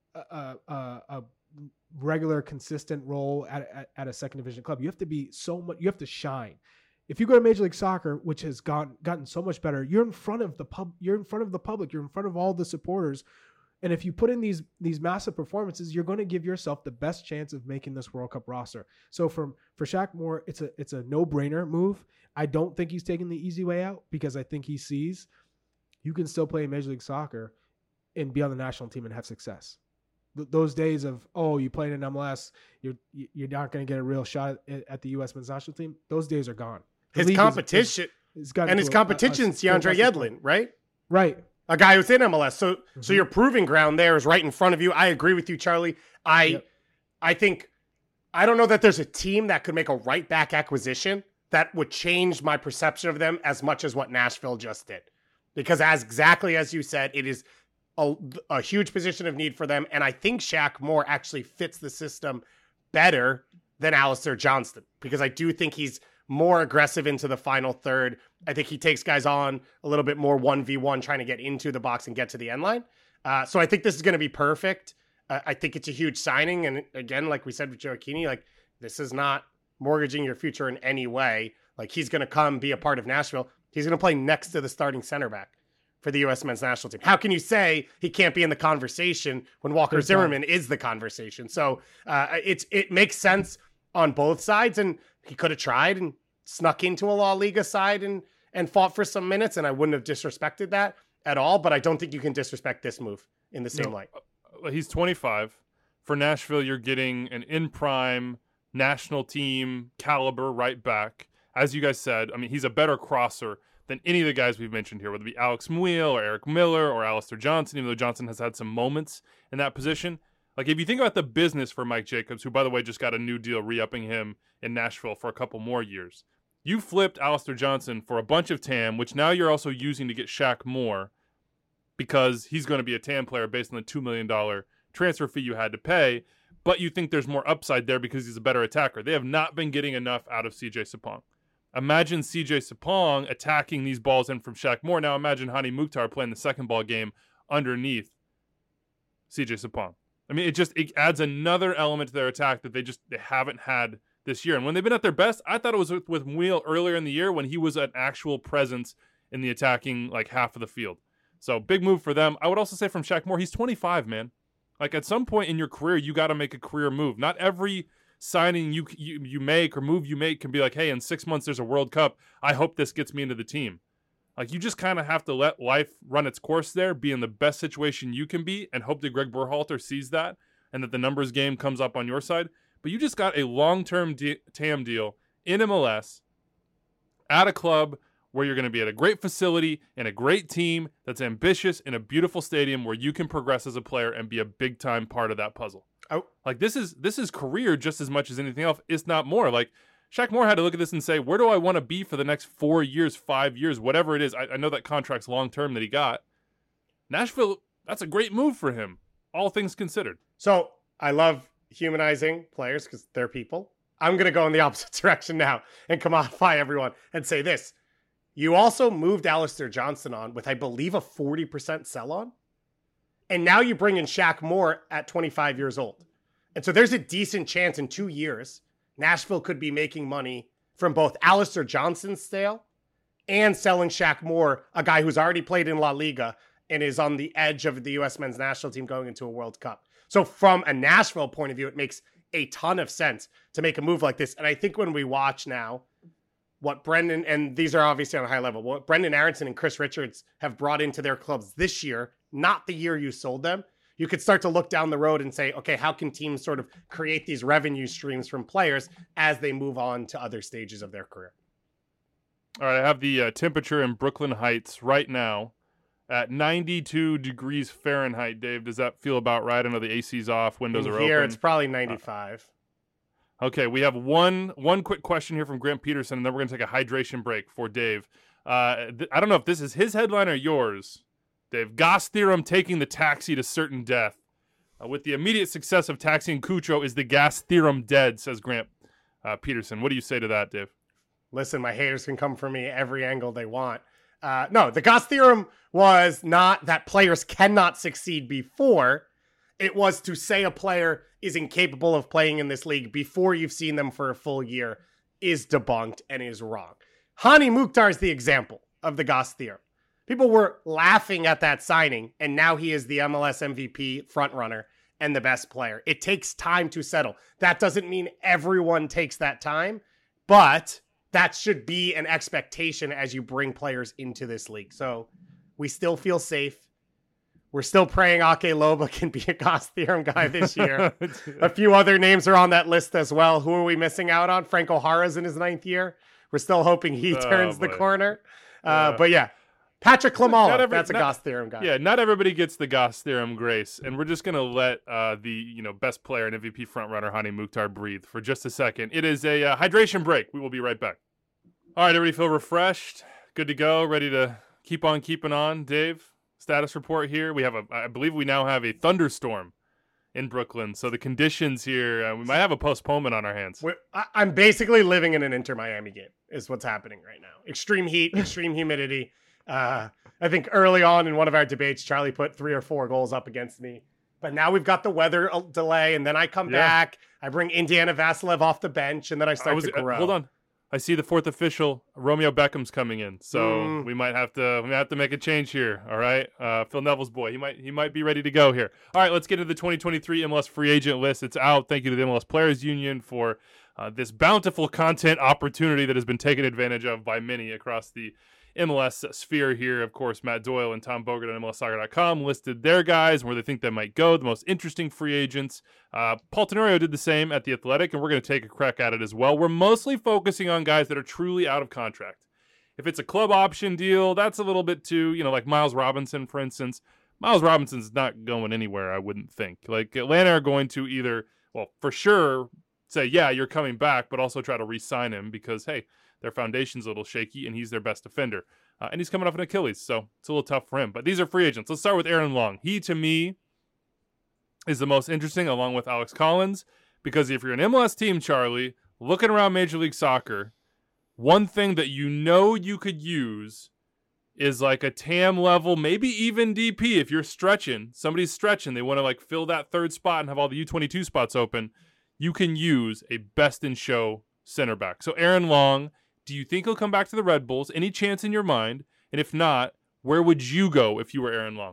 a, a, a regular consistent role at, at, at a second division club. You have to be so much, you have to shine. If you go to Major League Soccer, which has gotten gotten so much better, you're in front of the pub, you're in front of the public, you're in front of all the supporters. And if you put in these these massive performances, you're going to give yourself the best chance of making this World Cup roster. So for for Shaq Moore, it's a it's a no-brainer move. I don't think he's taking the easy way out because I think he sees you can still play in Major League Soccer and be on the national team and have success. Those days of, oh, you played in M L S, you're you're not going to get a real shot at, at the U S men's national team. Those days are gone. The his competition, is, is and his competition is DeAndre Yedlin, right? Right. A guy who's in M L S. So mm-hmm. so your proving ground there is right in front of you. I agree with you, Charlie. I yep. I think, I don't know that there's a team that could make a right back acquisition that would change my perception of them as much as what Nashville just did. Because as exactly as you said, it is A, a huge position of need for them. And I think Shaq Moore actually fits the system better than Alistair Johnston because I do think he's more aggressive into the final third. I think he takes guys on a little bit more one v one trying to get into the box and get to the end line. Uh, so I think this is going to be perfect. Uh, I think it's a huge signing. And again, like we said with Gioacchini, like this is not mortgaging your future in any way. Like he's going to come be a part of Nashville. He's going to play next to the starting center back for the U S men's national team. How can you say he can't be in the conversation when Walker There's Zimmerman that. is the conversation? So uh, it's it makes sense on both sides, and he could have tried and snuck into a La Liga side and and fought for some minutes, and I wouldn't have disrespected that at all, but I don't think you can disrespect this move in the same no, light. He's twenty-five. For Nashville, you're getting an in-prime national team caliber right back. As you guys said, I mean, he's a better crosser than any of the guys we've mentioned here, whether it be Alex Muyl or Eric Miller or Alistair Johnston, even though Johnson has had some moments in that position. Like, if you think about the business for Mike Jacobs, who, by the way, just got a new deal re-upping him in Nashville for a couple more years, you flipped Alistair Johnston for a bunch of T A M, which now you're also using to get Shaq Moore because he's going to be a T A M player based on the two million dollars transfer fee you had to pay, but you think there's more upside there because he's a better attacker. They have not been getting enough out of C J Sapong. Imagine C J Sapong attacking these balls in from Shaq Moore. Now imagine Hani Mukhtar playing the second ball game underneath C J Sapong. I mean, it just it adds another element to their attack that they just they haven't had this year. And when they've been at their best, I thought it was with, with Muyl earlier in the year when he was an actual presence in the attacking like half of the field. So big move for them. I would also say from Shaq Moore, he's twenty-five, man. Like at some point in your career, you got to make a career move. Not every signing you, you you make or move you make can be like, hey, in six months there's a World Cup. I hope this gets me into the team. Like, you just kind of have to let life run its course there, be in the best situation you can be, and hope that Greg Berhalter sees that and that the numbers game comes up on your side. But you just got a long-term D- T A M deal in M L S at a club where you're going to be at a great facility and a great team that's ambitious in a beautiful stadium where you can progress as a player and be a big time part of that puzzle. Oh. Like this is this is career just as much as anything else, if not more. Like Shaq Moore had to look at this and say, where do I want to be for the next four years, five years, whatever it is. I, I know that contract's long term that he got. Nashville, that's a great move for him, all things considered. So I love humanizing players because they're people. I'm going to go in the opposite direction now and commodify everyone and say this. You also moved Alistair Johnston on with, I believe, a forty percent sell-on. And now you bring in Shaq Moore at twenty-five years old. And so there's a decent chance in two years, Nashville could be making money from both Alistair Johnston's sale and selling Shaq Moore, a guy who's already played in La Liga and is on the edge of the U S men's national team going into a World Cup. So from a Nashville point of view, it makes a ton of sense to make a move like this. And I think when we watch now what Brendan, and these are obviously on a high level, what Brendan Aronson and Chris Richards have brought into their clubs this year, not the year you sold them, you could start to look down the road and say, okay, how can teams sort of create these revenue streams from players as they move on to other stages of their career? All right, I have the uh, temperature in Brooklyn Heights right now at ninety-two degrees Fahrenheit. Dave, does that feel about right? I know the A C's off, windows in are here, open. It's probably ninety-five. Uh, okay, we have one one quick question here from Grant Peterson, and then we're going to take a hydration break for Dave. Uh, th- I don't know if this is his headline or yours, Dave. Goss theorem taking the taxi to certain death. Uh, with the immediate success of taxiing Cucho, is the gas theorem dead, says Grant uh, Peterson. What do you say to that, Dave? Listen, my haters can come for me every angle they want. Uh, no, the Goss theorem was not that players cannot succeed before. It was to say a player is incapable of playing in this league before you've seen them for a full year is debunked and is wrong. Hani Mukhtar is the example of the Goss theorem. People were laughing at that signing, and now he is the M L S M V P frontrunner and the best player. It takes time to settle. That doesn't mean everyone takes that time, but that should be an expectation as you bring players into this league. So we still feel safe. We're still praying Ake Loba can be a Goss theorem guy this year. A few other names are on that list as well. Who are we missing out on? Frank O'Hara's in his ninth year. We're still hoping he oh, turns boy. the corner. Uh, uh, but yeah, Patrick Klimala, every, that's a not, Goss theorem guy. Yeah, not everybody gets the Goss theorem grace, and we're just gonna let uh, the you know best player and M V P frontrunner Hani Mukhtar breathe for just a second. It is a uh, hydration break. We will be right back. All right, everybody feel refreshed, good to go, ready to keep on keeping on. Dave, status report here. We have a, I believe we now have a thunderstorm in Brooklyn, so the conditions here, uh, we might have a postponement on our hands. We're, I, I'm basically living in an Inter Miami game is what's happening right now. Extreme heat, extreme humidity. Uh, I think early on in one of our debates, Charlie put three or four goals up against me. But now we've got the weather delay, and then I come Yeah. back. I bring Indiana Vasilev off the bench, and then I start I was, to grow. uh, hold on. I see the fourth official, Romeo Beckham's coming in, so Mm. we might have to we might have to make a change here. All right, uh, Phil Neville's boy, he might he might be ready to go here. All right, let's get into the twenty twenty-three M L S free agent list. It's out. Thank you to the M L S Players Union for uh, this bountiful content opportunity that has been taken advantage of by many across the M L S sphere here. Of course, Matt Doyle and Tom Bogert on M L S soccer dot com listed their guys and where they think they might go, the most interesting free agents. Uh, Paul Tenorio did the same at The Athletic, and we're going to take a crack at it as well. We're mostly focusing on guys that are truly out of contract. If it's a club option deal, that's a little bit too, you know, like Miles Robinson, for instance. Miles Robinson's not going anywhere, I wouldn't think. Like, Atlanta are going to either, well, for sure, say, yeah, you're coming back, but also try to re-sign him because, hey, their foundation's a little shaky, and he's their best defender. Uh, and he's coming off an Achilles, so it's a little tough for him. But these are free agents. Let's start with Aaron Long. He, to me, is the most interesting, along with Alex Collins, because if you're an M L S team, Charlie, looking around Major League Soccer, one thing that you know you could use is like a T A M level, maybe even D P. If you're stretching, somebody's stretching, they want to like fill that third spot and have all the U twenty-two spots open, you can use a best-in-show center back. So Aaron Long, do you think he'll come back to the Red Bulls? Any chance in your mind? And if not, where would you go if you were Aaron Long?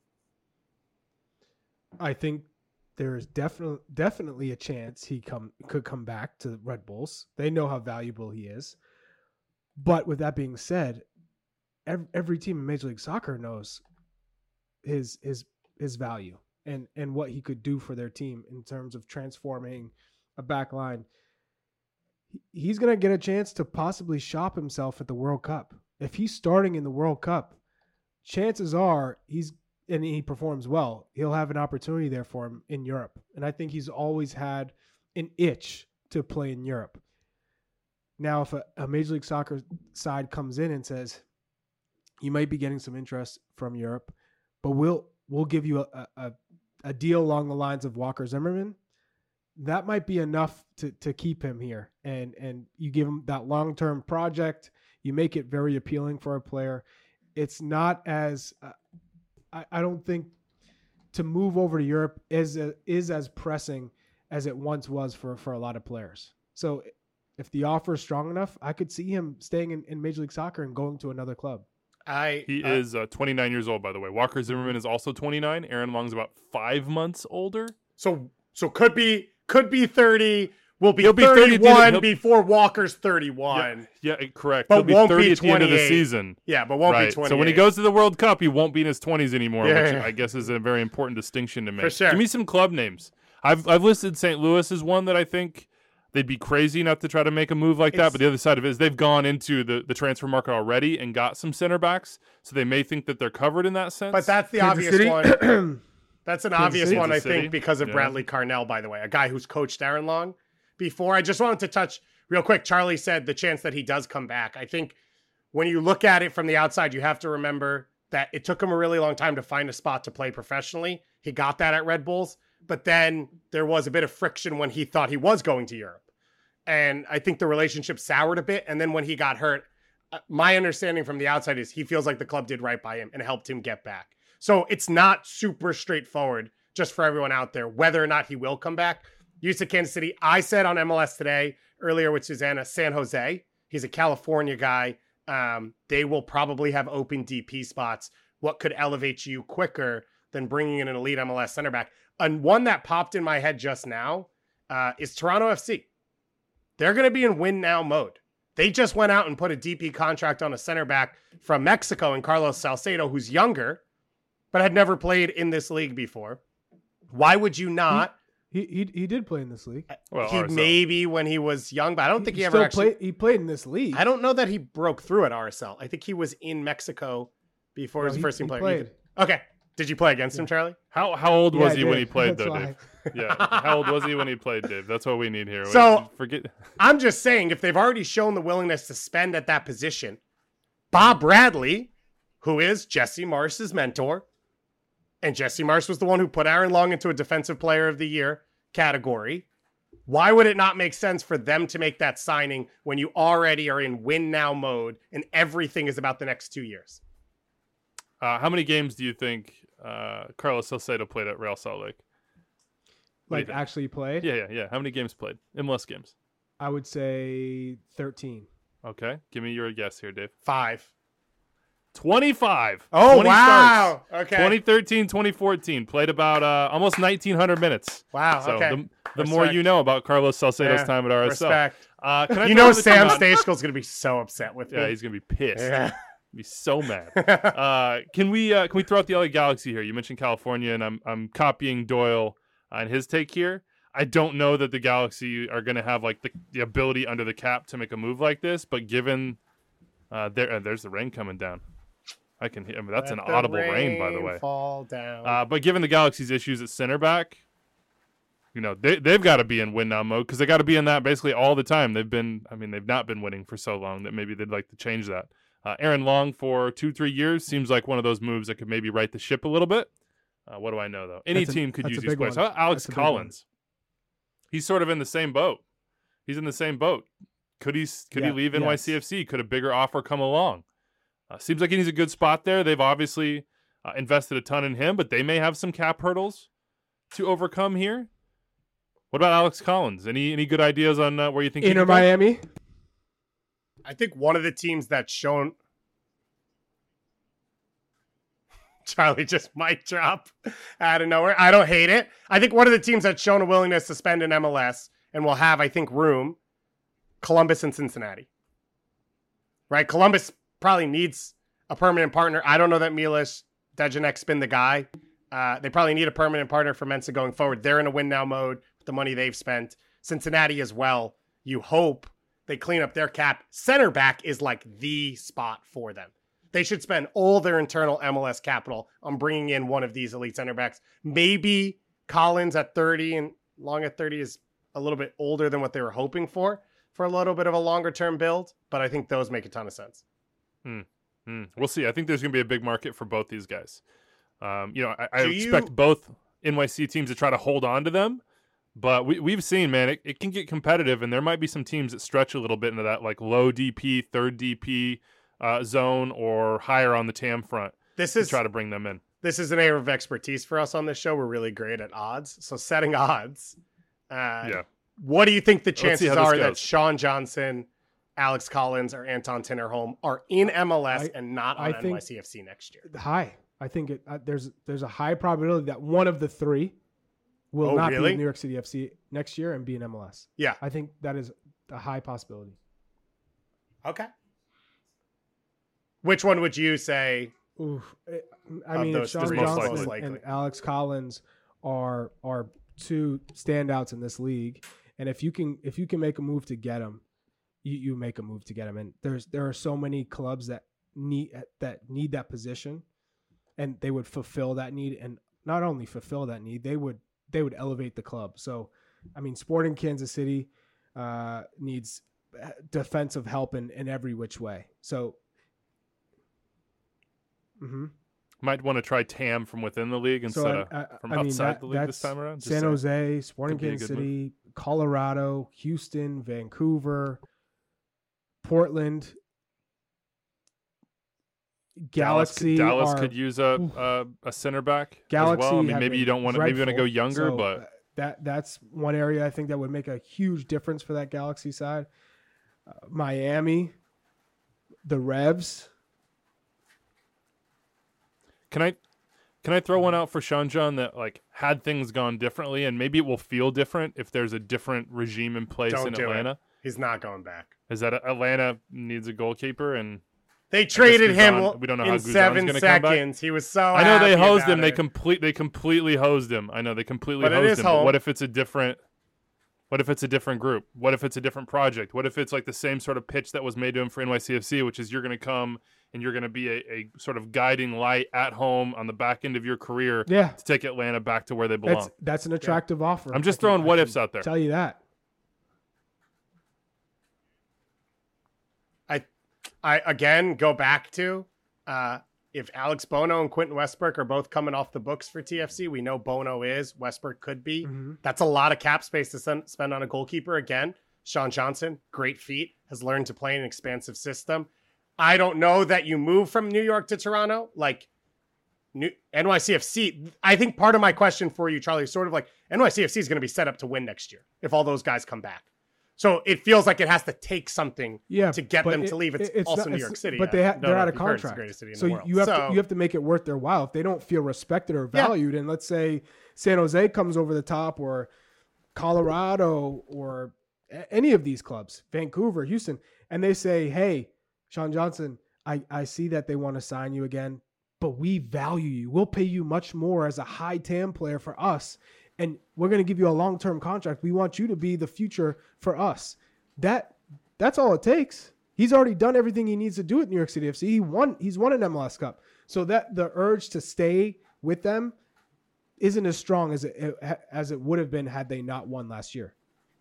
I think there's definitely definitely a chance he come could come back to the Red Bulls. They know how valuable he is. But with that being said, every, every team in Major League Soccer knows his his his value and and what he could do for their team in terms of transforming a back line. He's going to get a chance to possibly shop himself at the World Cup. if he's starting in the World Cup, chances are he's and he performs well, he'll have an opportunity there for him in Europe. And I think he's always had an itch to play in Europe. Now, if a, a Major League Soccer side comes in and says, you might be getting some interest from Europe, but we'll we'll give you a, a, a deal along the lines of Walker Zimmerman, that might be enough to, to keep him here. And, and you give him that long-term project. You make it very appealing for a player. It's not as uh, I, I don't think to move over to Europe is a, is as pressing as it once was for, for a lot of players. So if the offer is strong enough, I could see him staying in, in Major League Soccer and going to another club. I He uh, is uh, twenty-nine years old, by the way. Walker Zimmerman is also twenty-nine. Aaron Long's about five months older. so so could be could be thirty. Will be, He'll be thirty at the end thirty-one of- before Walker's thirty-one. Yeah, yeah, correct. But He'll be won't be thirty at the end of the twenty-eight. season. Yeah, but won't right. be twenty. So when he goes to the World Cup, he won't be in his twenties anymore, Yeah, which yeah. I guess is a very important distinction to make. For sure. Give me some club names. I've I've listed Saint Louis as one that I think they'd be crazy not to try to make a move like that. It's- But the other side of it is they've gone into the, the transfer market already and got some center backs, so they may think that they're covered in that sense. But that's the Kansas obvious City? one. That's an obvious City? one, I Kansas City? think, because of Yeah. Bradley Carnell, by the way, a guy who's coached Aaron Long before. I just wanted to touch real quick. Charlie said the chance that he does come back. I think when you look at it from the outside, you have to remember that it took him a really long time to find a spot to play professionally. He got that at Red Bulls, but then there was a bit of friction when he thought he was going to Europe. And I think the relationship soured a bit. And then when he got hurt, uh, my understanding from the outside is he feels like the club did right by him and helped him get back. So it's not super straightforward, just for everyone out there, whether or not he will come back. You said Kansas City. I said on M L S Today earlier with Susanna, San Jose. He's a California guy. Um, they will probably have open D P spots. What could elevate you quicker than bringing in an elite M L S center back? And one that popped in my head just now uh, is Toronto F C. They're going to be in win now mode. They just went out and put a D P contract on a center back from Mexico and Carlos Salcedo, who's younger, but had never played in this league before. Why would you not? He he, he did play in this league. Well, he R S L. maybe when he was young, but I don't think he, ever still actually. played. He played in this league. I don't know that he broke through at R S L. I think he was in Mexico before No, his he- first team he player. played. Okay. Did you play against him, Charlie? How how old was Yeah, I he when did. he played That's though, why. Dave? Yeah, how old was he when he played, Dave? That's what we need here. So- forget. I'm just saying, if they've already shown the willingness to spend at that position, Bob Bradley, who is Jesse Marsh's mentor, and Jesse Marsh was the one who put Aaron Long into a Defensive Player of the Year category, why would it not make sense for them to make that signing when you already are in win now mode and everything is about the next two years? Uh, how many games do you think uh, Carlos Salcedo played at Real Salt Lake? What do you Like think? actually played. Yeah, yeah, yeah. How many games played? M L S games. I would say thirteen. Okay, give me your guess here, Dave. Five. twenty-five. Oh, twenty wow. starts. Okay. twenty thirteen, twenty fourteen. Played about uh, almost nineteen hundred minutes. Wow. So okay. the, the more Respect. you know about Carlos Salcedo's Yeah, time at R S L. Respect. Uh, can I You throw know another team Sam out? Stejskil's going to be so upset with Yeah, me. he's gonna be pissed. Yeah. Be so mad. uh, can we uh, can we throw out the L A Galaxy here? You mentioned California, and I'm I'm copying Doyle on his take here. I don't know that the Galaxy are going to have like the, the ability under the cap to make a move like this, but given uh, there uh, there's the rain coming down. I can hear. I mean, that's Let an the audible rain, by the rain way. Fall down. Uh, but given the Galaxy's issues at center back, you know they they've got to be in win now mode because they got to be in that basically all the time. They've been, I mean, they've not been winning for so long that maybe they'd like to change that. Uh, Aaron Long for two, three years seems like one of those moves that could maybe right the ship a little bit. Uh, what do I know, though? Any That's a- team could that's use a these big players. one. How about Alex That's a big one. Collins? He's sort of in the same boat. He's in the same boat. Could he could Yeah, he leave N Y C F C? yes. Could a bigger offer come along? Uh, seems like he's a good spot there. They've obviously uh, invested a ton in him, but they may have some cap hurdles to overcome here. What about Alex Collins? Any any good ideas on uh, where you think he Inter could go? Miami. I think one of the teams that's shown Charlie just might drop out of nowhere. I don't hate it. I think one of the teams that's shown a willingness to spend in M L S and will have, I think, room, Columbus and Cincinnati. Right? Columbus probably needs a permanent partner. I don't know that Milos Dejanek's been the guy. Uh, they probably need a permanent partner for Mensa going forward. They're in a win now mode with the money they've spent. Cincinnati as well. You hope they clean up their cap. Center back is like the spot for them. They should spend all their internal M L S capital on bringing in one of these elite center backs. Maybe Collins at thirty and Long at thirty is a little bit older than what they were hoping for, for a little bit of a longer term build. But I think those make a ton of sense. Hmm. Hmm. We'll see. I think there's going to be a big market for both these guys. Um, you know, I, I Do expect you- both N Y C teams to try to hold on to them. But we, we've seen, man, it, it can get competitive, and there might be some teams that stretch a little bit into that like low D P, third D P uh, zone or higher on the T A M front This to is try to bring them in. this is an area of expertise for us on this show. We're really great at odds. So setting odds. Uh, Yeah. What do you think the Let's see chances how this are that goes. Sean Johnson, Alex Collins, or Anton Tinnerholm are in M L S I- and not I on think- N Y C F C next year? High. I think it, uh, there's there's a high probability that one of the three will Oh, not be really? in New York City F C next year and be in M L S. Yeah. I think that is a high possibility. Okay. Which one would you say? Oof. It- I Of mean, if those Sean three, most Johnson likely. Likely. and Alex Collins are are two standouts in this league, and if you can if you can make a move to get them, you, you make a move to get them. And there's there are so many clubs that need that need that position, and they would fulfill that need, and not only fulfill that need, they would they would elevate the club. So, I mean, Sporting Kansas City uh, needs defensive help in, in every which way. So. Mm-hmm. Might want to try T A M from within the league instead So of I, I, from I mean, outside that, the league this that's time around. Just San saying. Jose, Sporting Could be a Kansas good move. City, Colorado, Houston, Vancouver, Portland, Galaxy. Dallas are, could use a Oof. a, a center back Galaxy as well. I mean, have maybe been you don't want to. Maybe you want to go dreadful. younger, So, but uh, that that's one area I think that would make a huge difference for that Galaxy side. Uh, Miami, the Revs. Can I can I throw one out for Sean John that like had things gone differently, and maybe it will feel different if there's a different regime in place Don't in do Atlanta? it. He's not going back. Is that Atlanta needs a goalkeeper, and They traded him Guzan- we don't know how in Guzan's seven gonna come back. seconds. He was so. I know they happy hosed about him. They it. complete they completely hosed him. I know they completely But it hosed is him. But home. what if it's a different? What if it's a different group? What if it's a different project? What if it's like the same sort of pitch that was made to him for N Y C F C, which is you're going to come and you're going to be a, a sort of guiding light at home on the back end of your career Yeah, to take Atlanta back to where they belong. that's that's an attractive offer. I'm just I can- throwing I what can ifs out there. Tell you that. I, I again go back to uh, if Alex Bono and Quentin Westbrook are both coming off the books for T F C. We know Bono is. Westbrook could be. Mhm. That's a lot of cap space to send, spend on a goalkeeper. Again, Sean Johnson, great feet, has learned to play in an expansive system. I don't know that you move from New York to Toronto. Like New, N Y C F C, I think part of my question for you, Charlie, is sort of like N Y C F C is going to be set up to win next year if all those guys come back. So it feels like it has to take something Yeah, to get but them it- to leave. It's, it's also not- New it's- York City. but they I ha- don't they're know out if of you've heard it's the contract. greatest city in So the world. you have So- to you have to make it worth their while. If they don't feel respected or Yeah. valued, and let's say San Jose comes over the top, or Colorado, or a- any of these clubs, Vancouver, Houston, and they say, "Hey, Sean Johnson, I I see that they want to sign you again, but we value you. We'll pay you much more as a high T A M player for us, and we're going to give you a long term contract. We want you to be the future for us." That that's all it takes. He's already done everything he needs to do at New York City F C. He won. He's won an M L S Cup. So that the urge to stay with them isn't as strong as it as it would have been had they not won last year.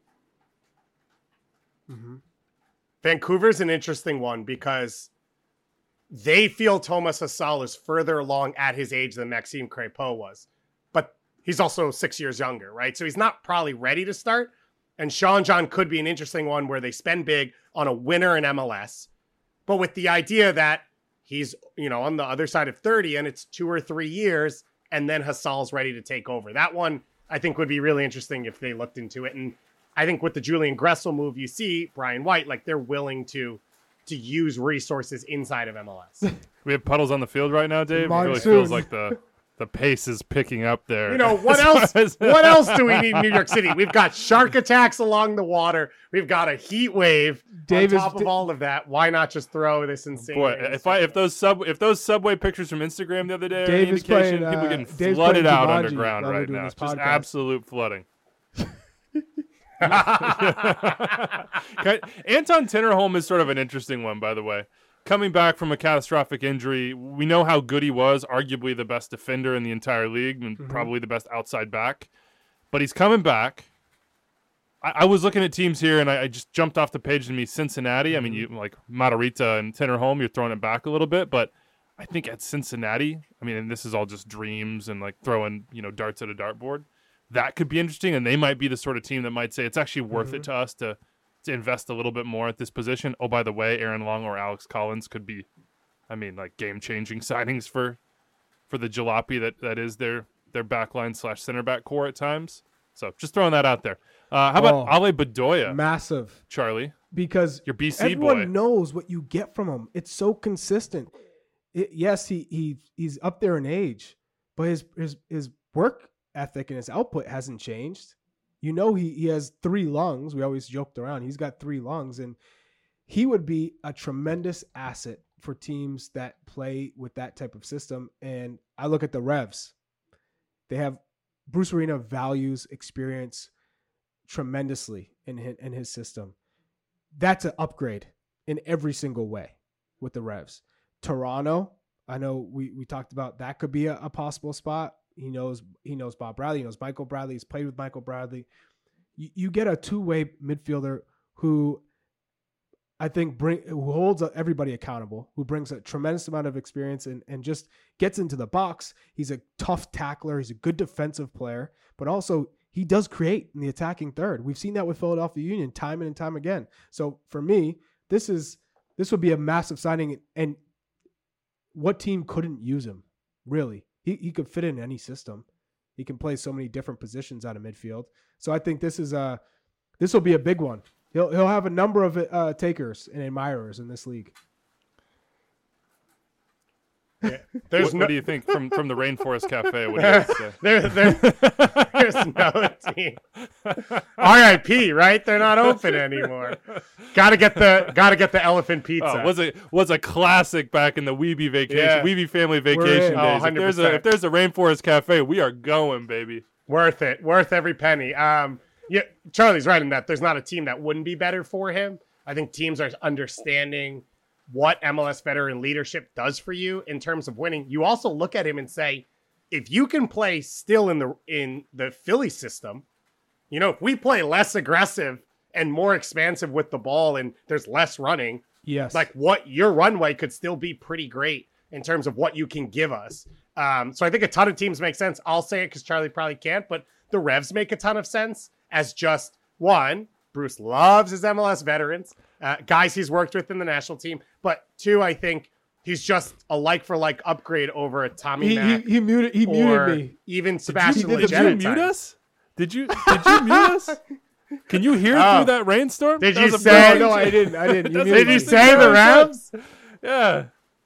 Mm-hmm. Vancouver's an interesting one because they feel Thomas Hasal is further along at his age than Maxime Crépeau was. But he's also six years younger, right? So he's not probably ready to start. And Sean John could be an interesting one where they spend big on a winner in M L S, but with the idea that he's, you know, on the other side of thirty and it's two or three years and then Hasal's ready to take over. That one I think would be really interesting if they looked into it. And I think with the Julian Gressel move, you see Brian White, like they're willing to to use resources inside of M L S. We have puddles on the field right now, Dave. It really Monsoon. feels like the the pace is picking up there. You know, what As else? far as- What else do we need in New York City? We've got shark attacks along the water. We've got a heat wave. Dave on is- top of all of that, why not just throw this insane? Boy, if I if those sub if those subway pictures from Instagram the other day are Dave any is indication, playing, people uh, getting Dave's flooded playing out Jumanji underground while we're right doing now. this Just podcast. absolute flooding. Anton Tinnerholm is sort of an interesting one, by the way. Coming back from a catastrophic injury, we know how good he was, arguably the best defender in the entire league and mm-hmm. probably the best outside back. But he's coming back. I, I was looking at teams here, and I, I just jumped off the page to me Cincinnati. Mm-hmm. I mean, you like Matarrita and Tinnerholm, you're throwing it back a little bit, but I think at Cincinnati, I mean, and this is all just dreams and like throwing, you know, darts at a dartboard. That could be interesting, and they might be the sort of team that might say it's actually worth mm-hmm. it to us to to invest a little bit more at this position. Oh, by the way, Aaron Long or Alex Collins could be, I mean, like game-changing signings for for the jalopy that, that is their their backline slash center back core at times. So just throwing that out there. Uh, how about oh, Ale Bedoya? Massive. Charlie. Because your B C everyone boy. knows what you get from him. It's so consistent. It, yes, he he he's up there in age, but his his his work ethic and his output hasn't changed. You know, he, he has three lungs. We always joked around. He's got three lungs, and he would be a tremendous asset for teams that play with that type of system. And I look at the Revs. They have Bruce Arena values experience tremendously in his, in his system. That's an upgrade in every single way with the Revs. Toronto, I know we, we talked about that could be a, a possible spot. He knows he knows Bob Bradley. He knows Michael Bradley. He's played with Michael Bradley. You, you get a two-way midfielder who I think bring who holds everybody accountable, who brings a tremendous amount of experience and, and just gets into the box. He's a tough tackler. He's a good defensive player, but also he does create in the attacking third. We've seen that with Philadelphia Union time and time again. So for me, this is this would be a massive signing. And what team couldn't use him, really? He he could fit in any system. He can play so many different positions out of midfield. So I think this is a this will be a big one. He'll he'll have a number of uh, takers and admirers in this league. Yeah. There's what, no... what do you think from, from the Rainforest Cafe? What do you say? there, there, there's no team. R I P Right? They're not open anymore. Got to get the got to get the elephant pizza. Oh, was a was a classic back in the Weeby vacation, yeah. Weeby family vacation oh, days. If there's a if there's a Rainforest Cafe, we are going, baby. Worth it. Worth every penny. Um, yeah, Charlie's right in that there's not a team that wouldn't be better for him. I think teams are understanding what M L S veteran leadership does for you in terms of winning. You also look at him and say, if you can play still in the in the Philly system, you know, if we play less aggressive and more expansive with the ball and there's less running, yes, like what your runway could still be pretty great in terms of what you can give us. Um, so I think a ton of teams make sense. I'll say it because Charlie probably can't, but the Revs make a ton of sense as just one. Bruce loves his M L S veterans, uh, guys he's worked with in the national team. But two, I think he's just a like-for-like upgrade over a Tommy he, Mack. He, he muted, he muted me. Even Sebastian Did you, did you mute us? Did you Did you mute us? Can you hear oh. through that rainstorm? Did that you say? No, I didn't. I didn't. You did you say the Revs? Yeah.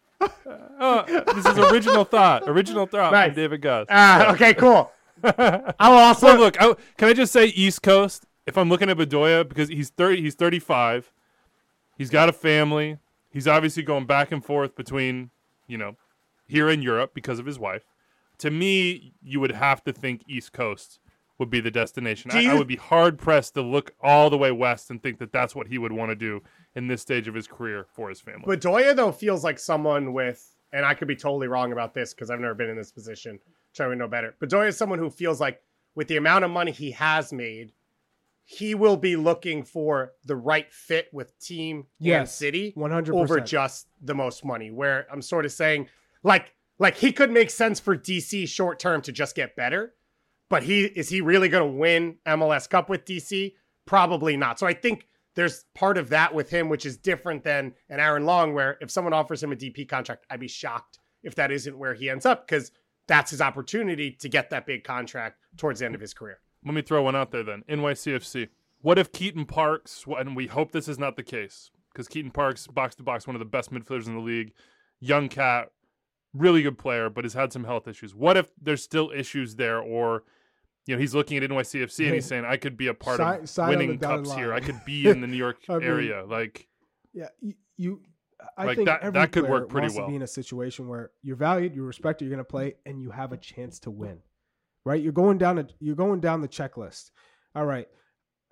Oh, this is original thought. Original thought nice. from David Goss. Uh, okay, cool. I'll also well, look. I, can I just say East Coast? If I'm looking at Bedoya, because he's thirty, he's thirty-five. He's got a family. He's obviously going back and forth between, you know, here in Europe because of his wife. To me, you would have to think East Coast would be the destination. I, I would be hard pressed to look all the way west and think that that's what he would want to do in this stage of his career for his family. Bedoya, though, feels like someone with, and I could be totally wrong about this because I've never been in this position. Try to know better. Bedoya is someone who feels like with the amount of money he has made, he will be looking for the right fit with team yes, and city one hundred percent. Over just the most money, where I'm sort of saying like, like he could make sense for D C short term to just get better, but he is he really going to win M L S Cup with D C? Probably not. So I think there's part of that with him, which is different than an Aaron Long, where if someone offers him a D P contract, I'd be shocked if that isn't where he ends up, because that's his opportunity to get that big contract towards the end of his career. Let me throw one out there then. N Y C F C. What if Keaton Parks, and we hope this is not the case, because Keaton Parks, box to box, one of the best midfielders in the league, young cat, really good player, but has had some health issues. What if there's still issues there, or you know he's looking at N Y C F C and he's saying, I could be a part sign, of sign winning cups line. here. I could be in the New York I mean, area. Like, yeah, you. you I like think that, every that could player work pretty wants well. to be in a situation where you're valued, you're respected, you're going to play, and you have a chance to win. Right? You're going down a, you're going down the checklist. All right.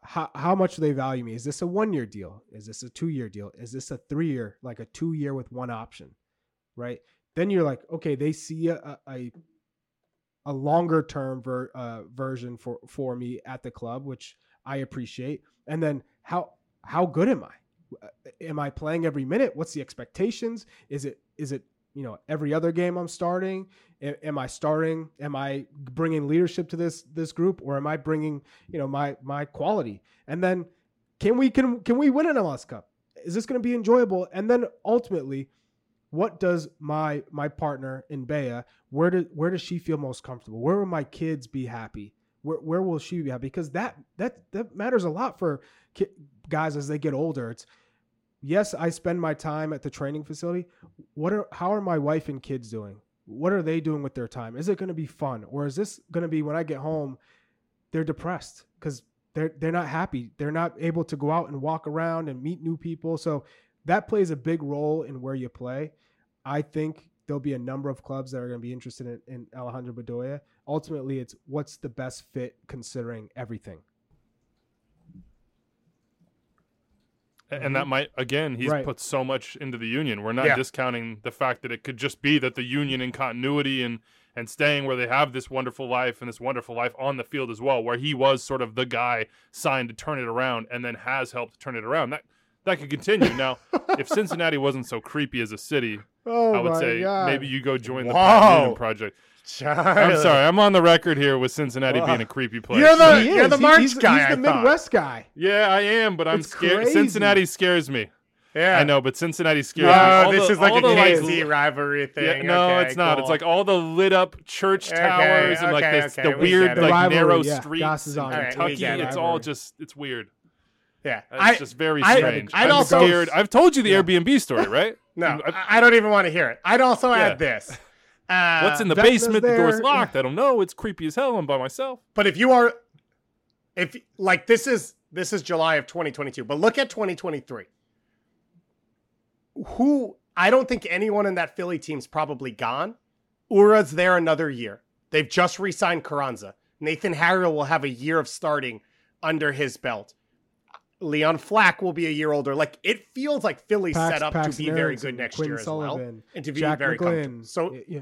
how, how much do they value me? Is this a one-year deal? Is this a two-year deal? Is this a three-year, like a two-year with one option, right? Then you're like, okay, they see a a, a longer-term ver, uh, version for, for me at the club, which I appreciate. And then how how good am I? Am I playing every minute? What's the expectations? Is it is it you know every other game I'm starting? Am I starting? Am I bringing leadership to this this group, or am I bringing you know my my quality? And then can we can can we win an M L S Cup? Is this going to be enjoyable? And then ultimately, what does my my partner in Bea, where do where does she feel most comfortable? Where will my kids be happy? Where where will she be happy? Because that that that matters a lot for ki- guys as they get older. It's yes, I spend my time at the training facility. What are how are my wife and kids doing? What are they doing with their time? Is it going to be fun, or is this going to be when I get home, they're depressed because they're they're not happy. They're not able to go out and walk around and meet new people. So that plays a big role in where you play. I think there'll be a number of clubs that are going to be interested in, in Alejandro Bedoya. Ultimately, it's what's the best fit considering everything. And that might, again, he's Right. put so much into the Union. We're not Yeah. discounting the fact that it could just be that the Union and continuity and, and staying where they have this wonderful life and this wonderful life on the field as well, where he was sort of the guy signed to turn it around and then has helped turn it around. That that could continue. Now, if Cincinnati wasn't so creepy as a city, Oh I would my say God. maybe you go join the Whoa. Pat Noonan Project. Charlie. I'm sorry. I'm on the record here with Cincinnati Wow. being a creepy place. You're the- He you're is. the He- March he's, guy, He's I the thought. Midwest guy. Yeah, I am, but I'm It's scared. crazy. Cincinnati scares me. Yeah. I know, but Cincinnati scares me. Oh, All this the- is like all a the, K like, C rivalry thing. Yeah, no, Okay, it's not. cool. It's like all the lit up church Okay, towers and like okay, this, okay, the we weird, get it. like The rivalry, narrow yeah. streets Goss is in on it. All right, we Kentucky. get it. It's all just, it's weird. yeah. It's I, just very I- strange. I'd I'm also- scared. I've told you the Yeah. Airbnb story, right? no, I- I, I don't even want to hear it. I'd also Yeah. add this. Uh, What's in the Vecna's basement? The door's there. locked. I don't know. It's creepy as hell. I'm by myself. But if you are, if like this is this is July of twenty twenty-two, but look at twenty twenty-three. Who I don't think anyone in that Philly team's probably gone. Ura's there another year. They've just re-signed Carranza. Nathan Harriel will have a year of starting under his belt. Leon Flack will be a year older. Like it feels like Philly's Pax- set up Paxton to be very Aronson, good next Quinn year as Sullivan, well, and to be Jack very comfortable. McGlynn. So yeah.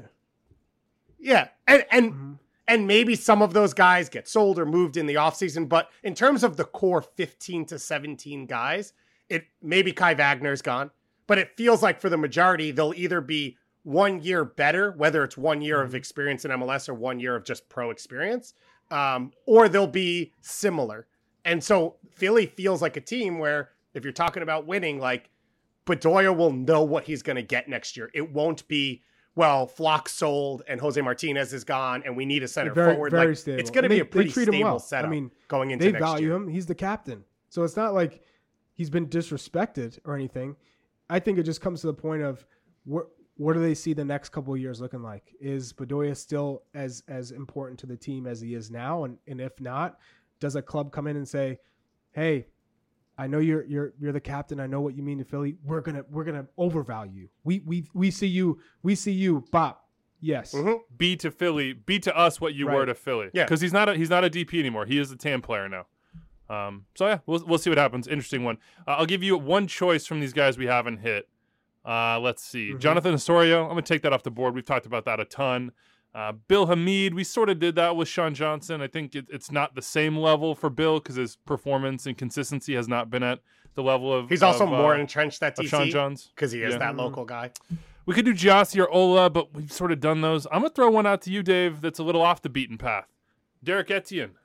yeah, and and Mhm. and maybe some of those guys get sold or moved in the offseason, but in terms of the core fifteen to seventeen guys, it maybe Kai Wagner's gone, but it feels like for the majority they'll either be one year better, whether it's one year of experience in M L S or one year of just pro experience, um, or they'll be similar. And so Philly feels like a team where if you're talking about winning, like Bedoya will know what he's going to get next year. It won't be, well, Flock sold and Jose Martinez is gone and we need a center Very, forward. very like, stable. It's going to And be they- a pretty they treat him stable well. setup I mean, going into they next value year. him. He's the captain. So it's not like he's been disrespected or anything. I think it just comes to the point of where, what do they see the next couple of years looking like? Is Bedoya still as as important to the team as he is now? And and if not, does a club come in and say, hey, I know you're you're you're the captain. I know what you mean to Philly. We're gonna we're gonna overvalue you. We we we see you. We see you. Bop. Yes. Mhm. Be to Philly. Be to us what you Right. were to Philly. Yeah. Because he's not a, he's not a D P anymore. He is a T A M player now. Um, so yeah, we'll we'll see what happens. Interesting one. Uh, I'll give you one choice from these guys we haven't hit. Uh, let's see. Mhm. Jonathan Osorio. I'm gonna take that off the board. We've talked about that a ton. Uh, Bill Hamid. We sort of did that with Sean Johnson. I think it, it's not the same level for Bill because his performance and consistency has not been at the level of. He's also of, more uh, entrenched at of T Sean C Johns. because he is Yeah. that local guy. We could do Giassi or Ola, but we've sort of done those. I'm going to throw one out to you, Dave, that's a little off the beaten path. Derek Etienne.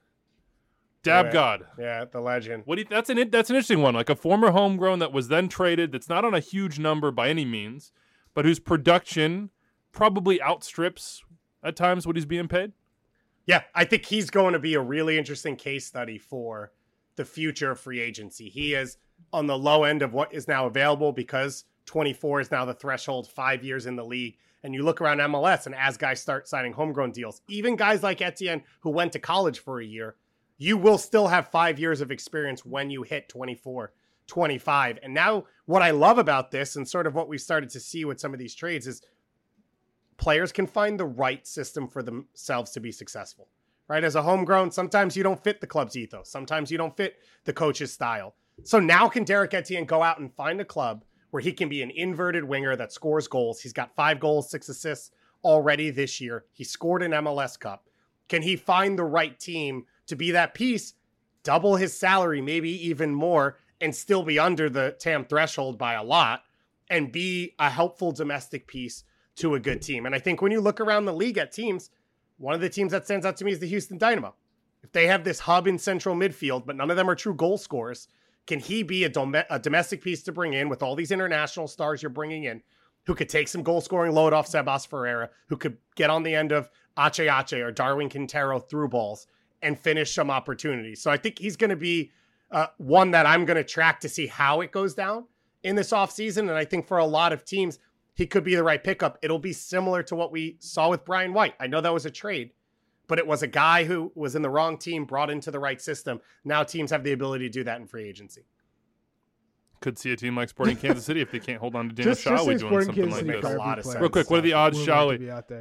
Dab Right. God. Yeah, the legend. What do you, that's an that's an interesting one. Like a former homegrown that was then traded, that's not on a huge number by any means, but whose production probably outstrips at times what he's being paid. Yeah, I think he's going to be a really interesting case study for the future of free agency. He is on the low end of what is now available because twenty-four is now the threshold, five years in the league. And you look around M L S, and as guys start signing homegrown deals, even guys like Etienne who went to college for a year, you will still have five years of experience when you hit twenty-four, twenty-five. And now what I love about this and sort of what we started to see with some of these trades is players can find the right system for themselves to be successful. right? As a homegrown, sometimes you don't fit the club's ethos. Sometimes you don't fit the coach's style. So now can Derek Etienne go out and find a club where he can be an inverted winger that scores goals? He's got five goals, six assists already this year. He scored an M L S Cup. Can he find the right team to be that piece, double his salary, maybe even more, and still be under the T A M threshold by a lot, and be a helpful domestic piece to a good team? And I think when you look around the league at teams, one of the teams that stands out to me is the Houston Dynamo. If they have this hub in central midfield, but none of them are true goal scorers, can he be a, dom- a domestic piece to bring in with all these international stars you're bringing in, who could take some goal-scoring load off Sebas Ferreira, who could get on the end of Ache Ache or Darwin Quintero through balls and finish some opportunities? So I think he's going to be uh, one that I'm going to track to see how it goes down in this offseason. And I think for a lot of teams, he could be the right pickup. It'll be similar to what we saw with Brian White. I know that was a trade, but it was a guy who was in the wrong team, brought into the right system. Now teams have the ability to do that in free agency. Could see a team like Sporting Kansas City if they can't hold on to Daniel Just- just Shawley say doing Sporting something Kansas like City this. Make a for lot every of player. sense. Real quick, what are the odds, Rumored to Shawley? be out there.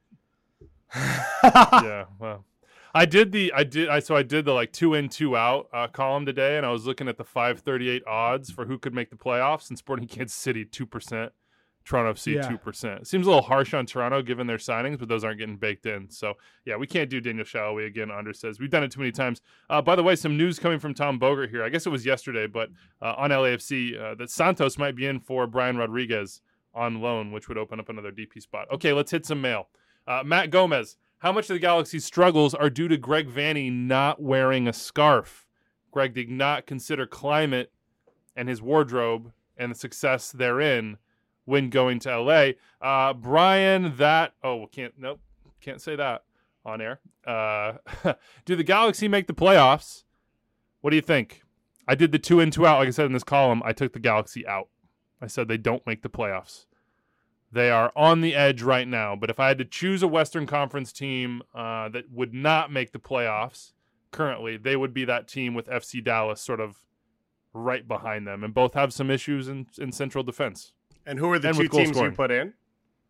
Yeah, well, I did the I did I so I did the like two in two out uh, column today, and I was looking at the five thirty-eight odds for who could make the playoffs. And Sporting Kansas City two percent, Toronto F C Yeah. two percent. Seems a little harsh on Toronto given their signings, but those aren't getting baked in. So yeah, we can't do Daniel Shawley again. Anders says we've done it too many times. Uh, by the way, some news coming from Tom Bogert here. I guess it was yesterday, but uh, on L A F C uh, that Santos might be in for Brian Rodriguez on loan, which would open up another D P spot. Okay, let's hit some mail. Uh, Matt Gomez. How much of the Galaxy's struggles are due to Greg Vanney not wearing a scarf? Greg did not consider climate and his wardrobe and the success therein when going to L A. Uh, Brian, that oh can't nope can't say that on air. Uh, do the Galaxy make the playoffs? What do you think? I did the two in two out. Like I said in this column, I took the Galaxy out. I said they don't make the playoffs. They are on the edge right now, but if I had to choose a Western Conference team uh, that would not make the playoffs currently, they would be that team with F C Dallas sort of right behind them, and both have some issues in, in central defense. And who are the And two with goal teams scoring. you put in?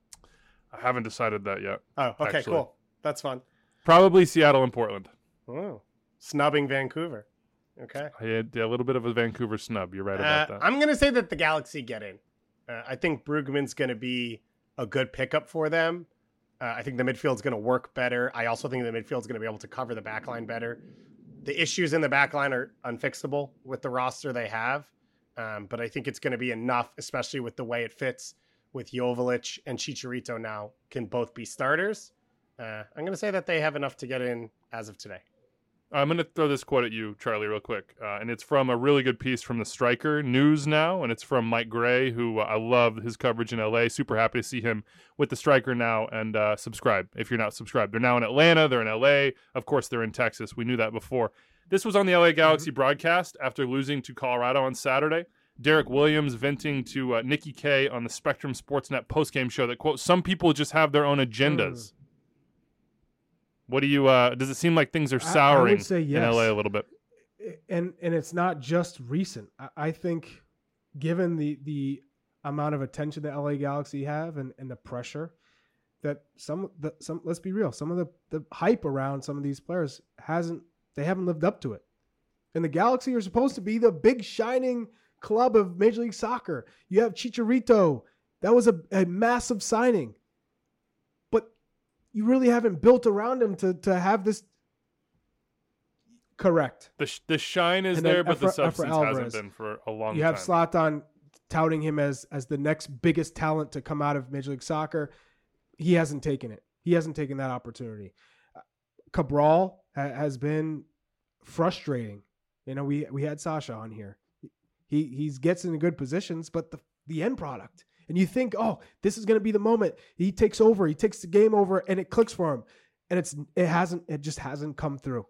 I haven't decided that yet. Oh, okay, Actually. cool. That's fun. Probably Seattle and Portland. Oh, snubbing Vancouver. Okay. I had a little bit of a Vancouver snub. You're right Uh, about that. I'm going to say that the Galaxy get in. Uh, I think Brugman's going to be a good pickup for them. Uh, I think the midfield's going to work better. I also think the midfield's going to be able to cover the backline better. The issues in the backline are unfixable with the roster they have, um, but I think it's going to be enough, especially with the way it fits with Joveljic and Chicharito now can both be starters. Uh, I'm going to say that they have enough to get in as of today. I'm going to throw this quote at you, Charlie, real quick. Uh, and it's from a really good piece from the Striker News now. And it's from Mike Gray, who uh, I love his coverage in L A. Super happy to see him with the Striker now. And uh, subscribe if you're not subscribed. They're now in Atlanta. They're in L A. Of course, they're in Texas. We knew that before. This was on the L A Galaxy broadcast after losing to Colorado on Saturday. Derek Williams venting to uh, Nikki K on the Spectrum Sportsnet postgame show that, quote, some people just have their own agendas. Mm. What do you, uh, does it seem like things are souring I would say yes. in L A a little bit? And and it's not just recent. I, I think given the the amount of attention the L A Galaxy have and, and the pressure that some, the, some let's be real, some of the, the hype around some of these players hasn't, they haven't lived up to it. And the Galaxy are supposed to be the big shining club of Major League Soccer. You have Chicharito. That was a, a massive signing. But you really haven't built around him to, to have this correct. The sh- the shine is And then there, but the Efra- Efra substance hasn't Alvarez. been for a long You have time. Zlatan touting him as as the next biggest talent to come out of Major League Soccer. He hasn't taken it. He hasn't taken that opportunity. Uh, Cabral ha- has been frustrating. You know, we we had Sasha on here. He he's gets into good positions, but the the end product. And you think, oh, this is going to be the moment he takes over. He takes the game over, and it clicks for him. And it's it hasn't. It just hasn't come through.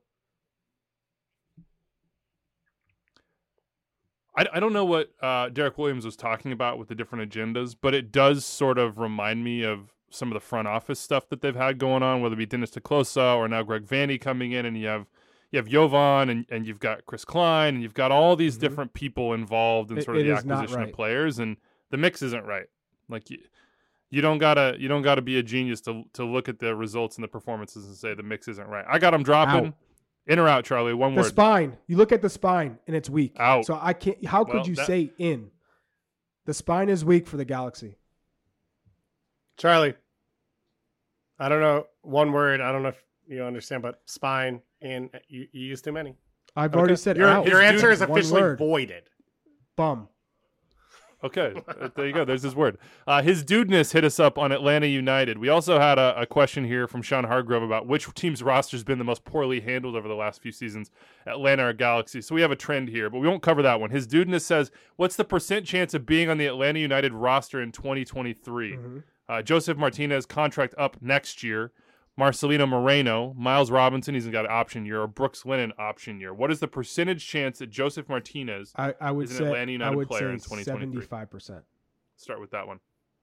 I, I don't know what uh, Derek Williams was talking about with the different agendas, but it does sort of remind me of some of the front office stuff that they've had going on, whether it be Dennis Teclosa or now Greg Vanney coming in, and you have you have Jovan and, and you've got Chris Klein, and you've got all these Mhm. different people involved in It- sort of it the is not acquisition right. of players, and the mix isn't right. Like you, You don't gotta you don't gotta be a genius to to look at the results and the performances and say the mix isn't right. I got them dropping. Out. In or out, Charlie? One The word. spine. You look at the spine and it's weak. Out. So I can't. How could Well, you that- say in? The spine is weak for the Galaxy. Charlie, I don't know one word. I don't know if you understand, but spine and you, you used too many. I've Okay. already said Your, out. your answer is One officially word. voided. Bum. Okay, uh, there you go. There's his word. Uh, his dudeness hit us up on Atlanta United. We also had a, a question here from Sean Hargrove about which team's roster has been the most poorly handled over the last few seasons, Atlanta or Galaxy. So we have a trend here, but we won't cover that one. His dudeness says, what's the percent chance of being on the Atlanta United roster in twenty twenty-three? Mhm. Uh, Joseph Martinez contract up next year. Marcelino Moreno, Miles Robinson, he's got an option year, or Brooks Lennon option year. What is the percentage chance that Joseph Martinez I, I would is an say Atlanta United I would player say in twenty twenty-three? seventy-five percent. Start with that one.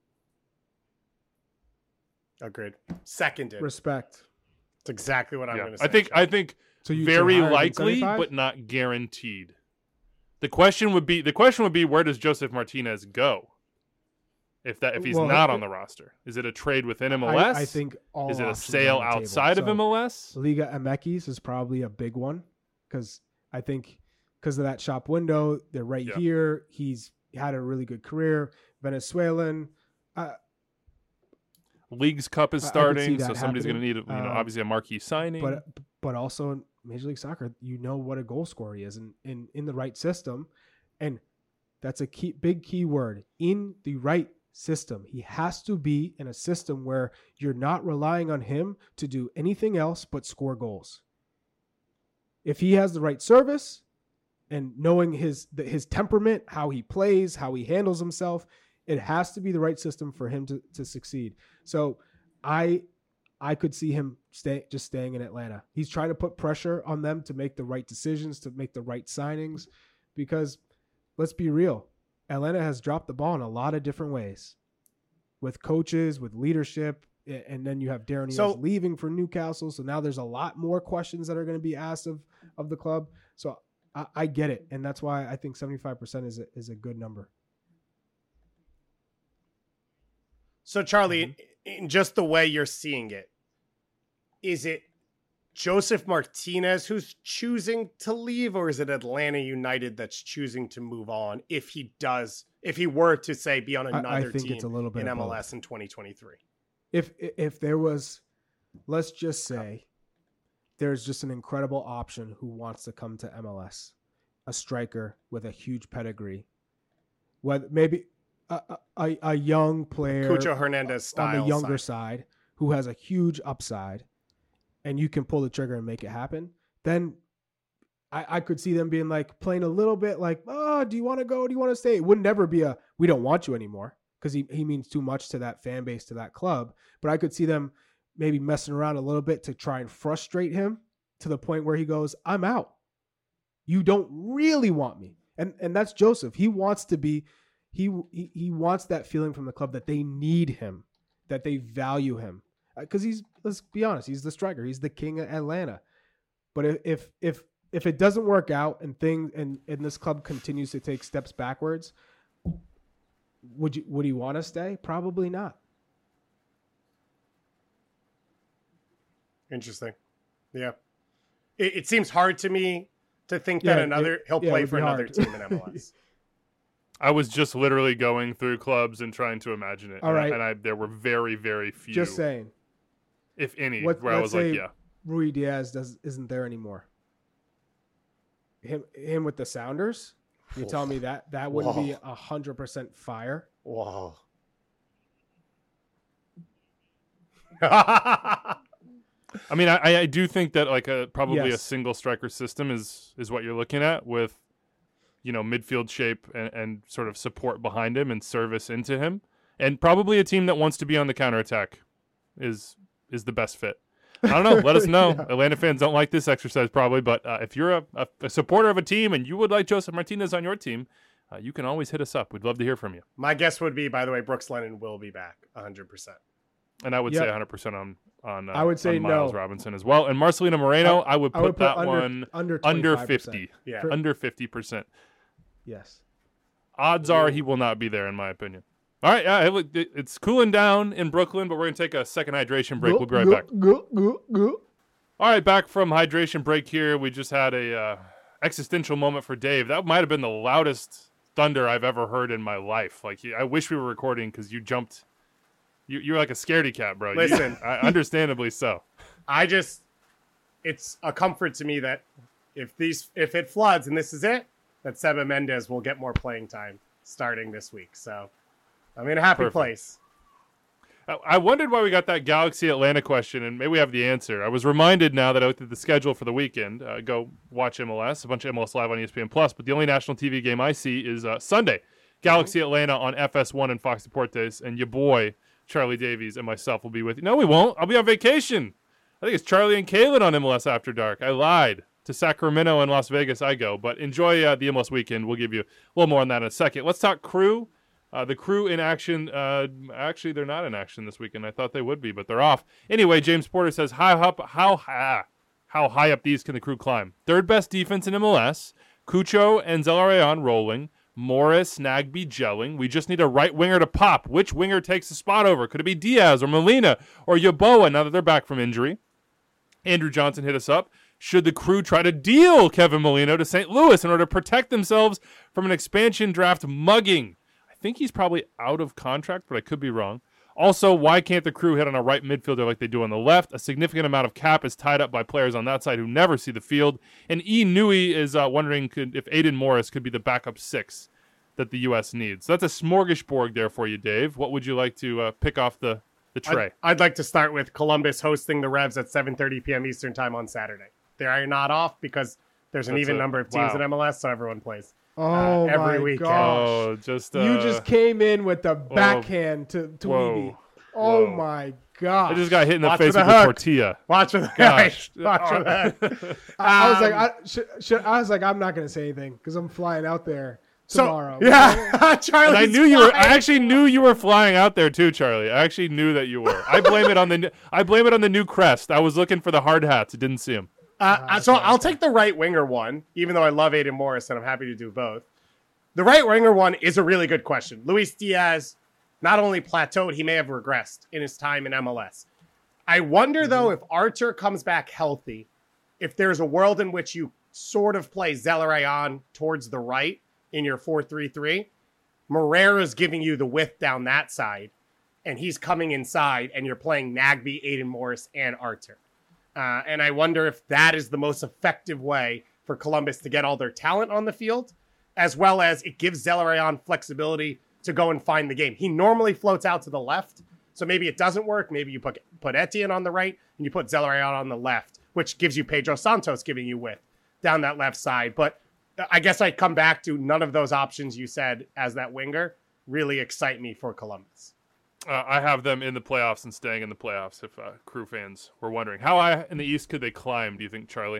Agreed. Seconded. Respect. That's exactly what I'm Yeah. going to say. I think I think So you say very higher than likely, seventy-five? but not guaranteed. The question would be the question would be where does Joseph Martinez go? If that if he's Well, not it- on the roster, is it a trade within M L I, S? I think all is it a options are sale on the table. outside of So, M L S? Liga M X is probably a big one because I think because of that shop window, they're right Yeah. here. He's had a really good career. Venezuelan. Uh, League's Cup is I- I could see starting, so that somebody's going to happening. need, a, you know, Um, obviously a marquee signing. but but also in Major League Soccer, you know what a goal scorer he is in, in, in the right system. And that's a key big key word. In the right system. He has to be in a system where you're not relying on him to do anything else but score goals. If he has the right service and knowing his the, his temperament, how he plays, how he handles himself, it has to be the right system for him to, to succeed. So I I could see him stay just staying in Atlanta. He's trying to put pressure on them to make the right decisions, to make the right signings, because let's be real, Atlanta has dropped the ball in a lot of different ways, with coaches, with leadership, a- and then you have Darren So- Eales leaving for Newcastle. So now there's a lot more questions that are going to be asked of of the club. So I, I get it, and that's why I think seventy-five percent is a, is a good number. So, Charlie, in in just the way you're seeing it, is it Joseph Martinez who's choosing to leave, or is it Atlanta United that's choosing to move on if he does, if he were to, say, be on I- I another think team it's a little bit in of M L both. S in twenty twenty-three? If if there was, let's just say, there's just an incredible option who wants to come to M L S, a striker with a huge pedigree, whether maybe a a, a young player Cucho Hernandez style. on the younger sign. side who has a huge upside, and you can pull the trigger and make it happen, then I, I could see them being like playing a little bit like, oh, do you want to go? Do you want to stay? It would never be a, we don't want you anymore, because he, he means too much to that fan base, to that club. But I could see them maybe messing around a little bit to try and frustrate him to the point where he goes, I'm out. You don't really want me. And and that's Joseph. He wants to be, he he, he wants that feeling from the club that they need him, that they value him. Because he's, let's be honest, he's the striker. He's the king of Atlanta. But if if if if it doesn't work out and things and, and this club continues to take steps backwards, would you would he want to stay? Probably not. Interesting. Yeah. It, it seems hard to me to think Yeah, that it- another, he'll yeah, it play would for be another hard. team in M L S. I was just literally going through clubs and trying to imagine it. All and I- right. and I, there were very, very few, Just saying. if any, What- where I let's was like, say- yeah. Rui Diaz does isn't there anymore. Him him with the Sounders? You tell me that that wouldn't be a hundred percent fire. Whoa. I mean, I, I do think that like a probably a Yes. single striker system is is what you're looking at with, you know, midfield shape and, and sort of support behind him and service into him, and probably a team that wants to be on the counterattack is is the best fit. I don't know. Let us know. Yeah. Atlanta fans don't like this exercise probably, but uh, if you're a, a, a supporter of a team and you would like Joseph Martinez on your team, uh, you can always hit us up. We'd love to hear from you. My guess would be, by the way, Brooks Lennon will be back one hundred percent. And I would Yep. say one hundred percent on on, uh, I would say on Miles no. Robinson as well. And Marcelino Moreno, I, would put I would put that under, one under under twenty-five percent. fifty. Yeah. For- Under fifty percent. Yes. Odds are he will not be there, in my opinion. All right, yeah, it, it, it's cooling down in Brooklyn, but we're going to take a second hydration break. Go, We'll be right go, back. Go, go, go. All right, back from hydration break here. We just had a uh, existential moment for Dave. That might have been the loudest thunder I've ever heard in my life. Like, I wish we were recording because you jumped. You, you're like a scaredy cat, bro. Listen. You, I, understandably so. I just, it's a comfort to me that if these, if it floods and this is it, that Seba Mendes will get more playing time starting this week. So I'm in a happy Perfect. place. I, I wondered why we got that Galaxy Atlanta question, and maybe we have the answer. I was reminded now that I looked at the schedule for the weekend. Uh, go watch M L S, a bunch of M L S Live on E S P N Plus, but the only national T V game I see is uh, Sunday. Galaxy Atlanta on F S one and Fox Deportes, and your boy, Charlie Davies, and myself will be with you. No, we won't. I'll be on vacation. I think it's Charlie and Kaylin on M L S After Dark. I lied. To Sacramento and Las Vegas I go, but enjoy uh, the M L S weekend. We'll give you a little more on that in a second. Let's talk Crew. Uh, the Crew in action. Uh, actually, they're not in action this weekend. I thought they would be, but they're off. Anyway, James Porter says, how up, how ah, how high up these can the Crew climb? Third best defense in M L S. Cucho and Zelarayan rolling. Morris, Nagbe gelling. We just need a right winger to pop. Which winger takes the spot over? Could it be Diaz or Molina or Yeboah now that they're back from injury? Andrew Johnson hit us up. Should the Crew try to deal Kevin Molino to Saint Louis in order to protect themselves from an expansion draft mugging? I think he's probably out of contract, but I could be wrong. Also, why can't the Crew hit on a right midfielder like they do on the left? A significant amount of cap is tied up by players on that side who never see the field. And E. Nui is uh, wondering could, if Aiden Morris could be the backup six that the U S needs. So that's a smorgasbord there for you, Dave. What would you like to uh, pick off the, the tray? I'd, I'd like to start with Columbus hosting the Revs at seven thirty p.m. Eastern time on Saturday. They are not off because there's an That's even a- number of teams wow. in M L S, so everyone plays. Oh, Uh, every my weekend. gosh. Oh, just uh, You just came in with the backhand to, to Whoa. Weeby. Oh, Whoa. my gosh. I just got hit in the Watch face for with the a hook. tortilla. Watch for the Gosh. Watch for that. I, I was Um, like, I, should, should, I was like, I'm not going to say anything because I'm flying out there So, tomorrow. yeah, Charlie. And I knew you were. I actually knew you were flying out there too, Charlie. I actually knew that you were. I blame it on the. I blame it on the new crest. I was looking for the hard hats. I didn't see them. Uh, so I'll take the right winger one, even though I love Aiden Morris and I'm happy to do both. The right winger one is a really good question. Luis Diaz not only plateaued, he may have regressed in his time in M L S. I wonder, mm-hmm. though, if Archer comes back healthy, if there's a world in which you sort of play Zelarayan towards the right in your four three three. Moreira's giving you the width down that side, and he's coming inside, and you're playing Nagbe, Aiden Morris, and Archer. Uh, and I wonder if that is the most effective way for Columbus to get all their talent on the field, as well as it gives Zelarayan flexibility to go and find the game. He normally floats out to the left, so maybe it doesn't work. Maybe you put, put Etienne on the right, and you put Zelarayan on the left, which gives you Pedro Santos giving you width down that left side. But I guess I'd come back to none of those options you said as that winger really excite me for Columbus. Uh, I have them in the playoffs and staying in the playoffs. If uh, Crew fans were wondering, how high in the East could they climb? Do you think, Charlie?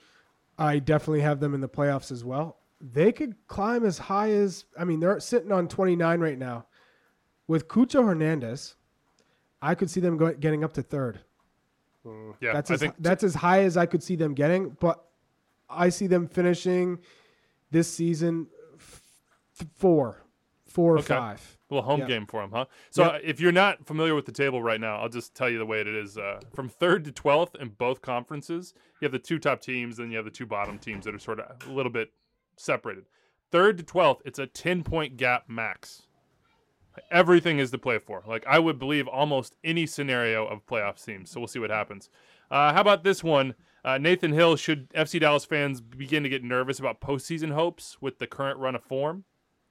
I definitely have them in the playoffs as well. They could climb as high as, I mean, they're sitting on twenty-nine right now. With Cucho Hernandez, I could see them go, getting up to third. Yeah, That's I as, think that's as high as I could see them getting, but I see them finishing this season f- four, four or Okay. five. a little home Yeah. game for them, huh? So Yep. uh, if you're not familiar with the table right now, I'll just tell you the way it is. Uh, from third to twelfth in both conferences, you have the two top teams, and you have the two bottom teams that are sort of a little bit separated. Third to twelfth, it's a ten-point gap max. Everything is to play for. Like, I would believe almost any scenario of playoff teams. So we'll see what happens. Uh, how about this one? Uh, Nathan Hill, should F C Dallas fans begin to get nervous about postseason hopes with the current run of form?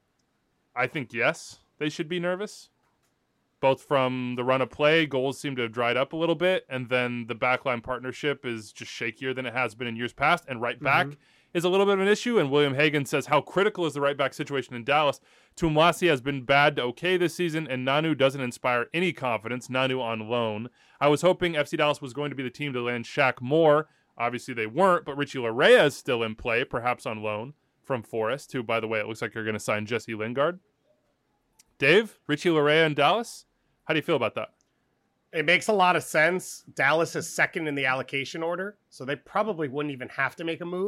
I think yes, they should be nervous. Both from the run of play, goals seem to have dried up a little bit, and then the backline partnership is just shakier than it has been in years past, and right back mm-hmm. is a little bit of an issue, and William Hagan says, how critical is the right back situation in Dallas? Tumlasi has been bad to okay this season, and Nanu doesn't inspire any confidence. Nanu on loan. I was hoping F C Dallas was going to be the team to land Shaq Moore. Obviously they weren't, but Richie Larea is still in play, perhaps on loan from Forest, who, by the way, it looks like you're going to sign Jesse Lingard. Dave, Richie Larea in Dallas? How do you feel about that? It makes a lot of sense. Dallas is second in the allocation order, so they probably wouldn't even have to make a move.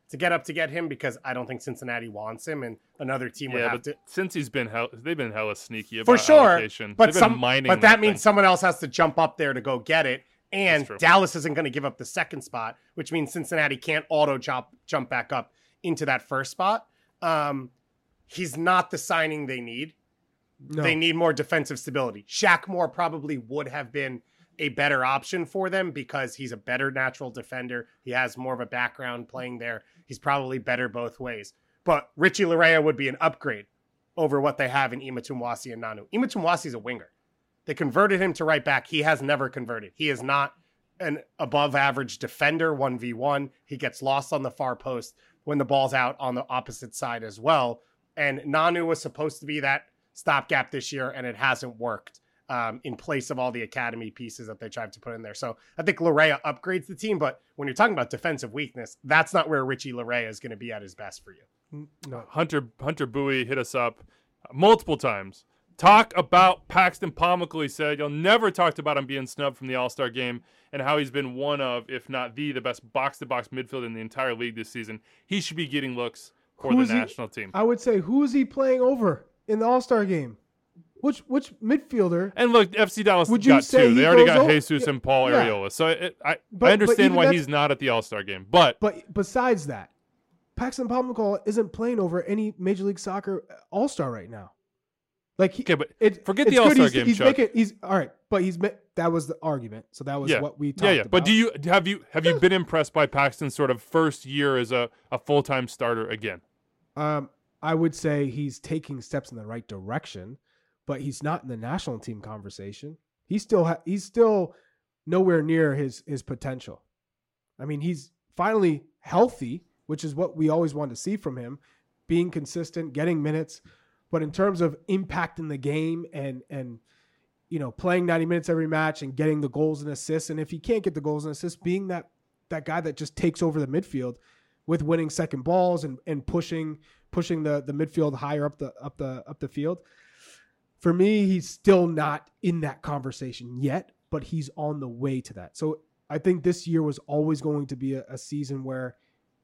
to get up to get him because I don't think Cincinnati wants him, and another team would Yeah, have but to. since he's been hell, they've been hella sneaky about For sure, allocation. but They've been some, mining but that means thing. someone else has to jump up there to go get it, and That's true. Dallas isn't going to give up the second spot, which means Cincinnati can't auto jump jump back up into that first spot. Um, he's not the signing they need. No. They need more defensive stability. Shaq Moore probably would have been a better option for them because he's a better natural defender. He has more of a background playing there. He's probably better both ways. But Richie Laryea would be an upgrade over what they have in Imatumwasi and Nanu. Imatumwasi is a winger. They converted him to right back. He has never converted. He is not an above average defender, one v one. He gets lost on the far post when the ball's out on the opposite side as well. And Nanu was supposed to be that stopgap this year, and it hasn't worked um, in place of all the academy pieces that they tried to put in there. So I think Laryea upgrades the team, but when you're talking about defensive weakness, that's not where Richie Laryea is going to be at his best for you. No. Hunter Hunter Bowie hit us up multiple times. Talk about Paxton Pomykal. He said, you'll never talked about him being snubbed from the All-Star game and how he's been one of, if not the, the best box-to-box midfield in the entire league this season. He should be getting looks for Who's the he- national team. I would say, who is he playing over in the All-Star game? Which which midfielder? And look, F C Dallas Would you got say two. he They already goes got over- Jesus Yeah, and Paul yeah. Areola. So it, I, But- but I understand even why that's- he's not at the All-Star game. But But besides that, Paxton Pomykal isn't playing over any Major League Soccer All-Star right now. Like, he, Okay, but it, forget it's the good All-Star he's, game, He's Chuck. making. He's all right, but he's ma- that was the argument. So that was yeah, what we talked yeah, yeah. about. But do you have you have you been impressed by Paxton's sort of first year as a, a full-time starter again? Um, I would say he's taking steps in the right direction, but he's not in the national team conversation. He's still ha- he's still nowhere near his his potential. I mean, he's finally healthy, which is what we always wanted to see from him, being consistent, getting minutes. But in terms of impacting the game and and you know playing ninety minutes every match and getting the goals and assists, and if he can't get the goals and assists, being that that guy that just takes over the midfield with winning second balls and, and pushing pushing the, the midfield higher up the up the up the field. For me, he's still not in that conversation yet, but he's on the way to that. So I think this year was always going to be a, a season where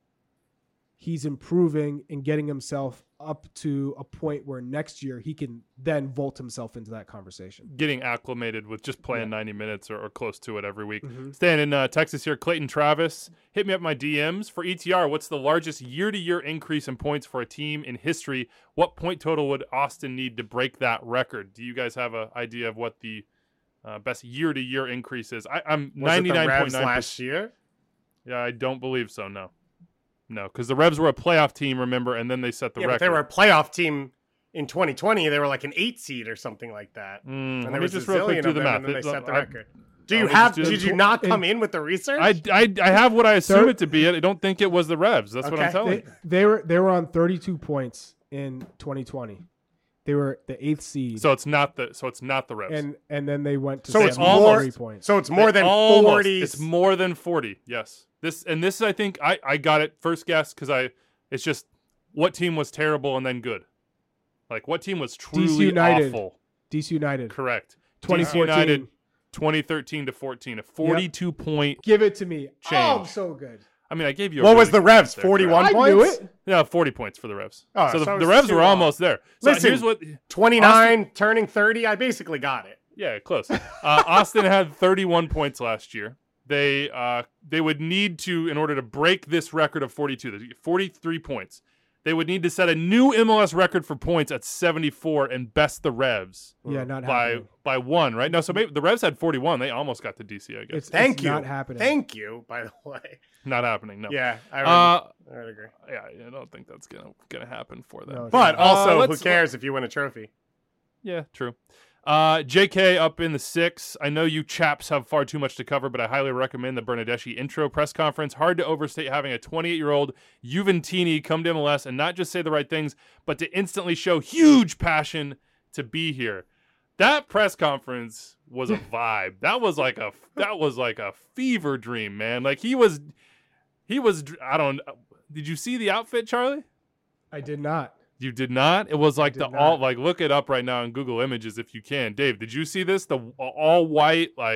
he's improving and getting himself up to a point where next year he can then vault himself into that conversation. Getting acclimated with just playing Yeah. ninety minutes or, or close to it every week. Mhm. Staying in uh, Texas here, Clayton Travis, hit me up my D Ms. For E T R, what's the largest year-to-year increase in points for a team in history? What point total would Austin need to break that record? Do you guys have an idea of what the uh, best year-to-year increase is? I, I'm Was it the ninety-nine point Revs nine percent. last year? Yeah, I don't believe so, no. No, because the Revs were a playoff team, remember, and then they set the Yeah, record. but they were a playoff team in twenty twenty. They were like an eight seed or something like that. Mm, And let there me was just a real quick zillion do of the them, math. and then they It- set the I- record. Do I you will have? just do Did the you tw- not in- come in with the research? I, I, I have what I assume Third- it to be. I don't think it was the Revs. That's what I'm Okay. telling They, you. they were they were on thirty-two points in twenty twenty. They were the eighth seed. So it's not the so it's not the Revs. and and then they went to So it's seventy-three more. points. So it's more They than almost- forty. It's more than forty. Yes. This and this I think I, I got it first guess because I it's just what team was terrible and then good. Like what team was truly United. awful. D C United, Correct. twenty D C fourteen. United twenty thirteen to fourteen. A forty-two point. Give it to me. Oh, I'm Change. so good. I mean I gave you a What was really the Revs? good there, forty-one I points. knew it. Yeah, forty points for the Revs. Oh, so the, so the it's Revs too were off. almost there. So Listen, here's what twenty-nine, turning thirty. I basically got it. Yeah, close. Uh, Austin had thirty-one points last year. They uh, they would need to, in order to break this record of forty-two, they get forty-three points. They would need to set a new M L S record for points at seventy-four and best the Revs Yeah, not by happening. by one. Right now, so maybe the Revs had forty-one. They almost got to D C. I guess It's, Thank it's you. Not happening. Thank you. By the way. not happening. No. Yeah, I would, Uh, I would agree. yeah, I don't think that's gonna gonna happen for them. No, it's But not. also, Uh, who let's- cares if you win a trophy? Yeah, true. Uh, J K up in the six. I know you chaps have far too much to cover, but I highly recommend the Bernadeschi intro press conference. Hard to overstate having a twenty-eight-year-old Juventini come to M L S and not just say the right things, but to instantly show huge passion to be here. That press conference was a vibe. That was like a that was like a fever dream, man. Like he was, he was. I don't. Did you see the outfit, Charlie? I did not. You did not? It was like did the not. all like look it up right now on Google Images if you can. Dave, did you see this? The all white like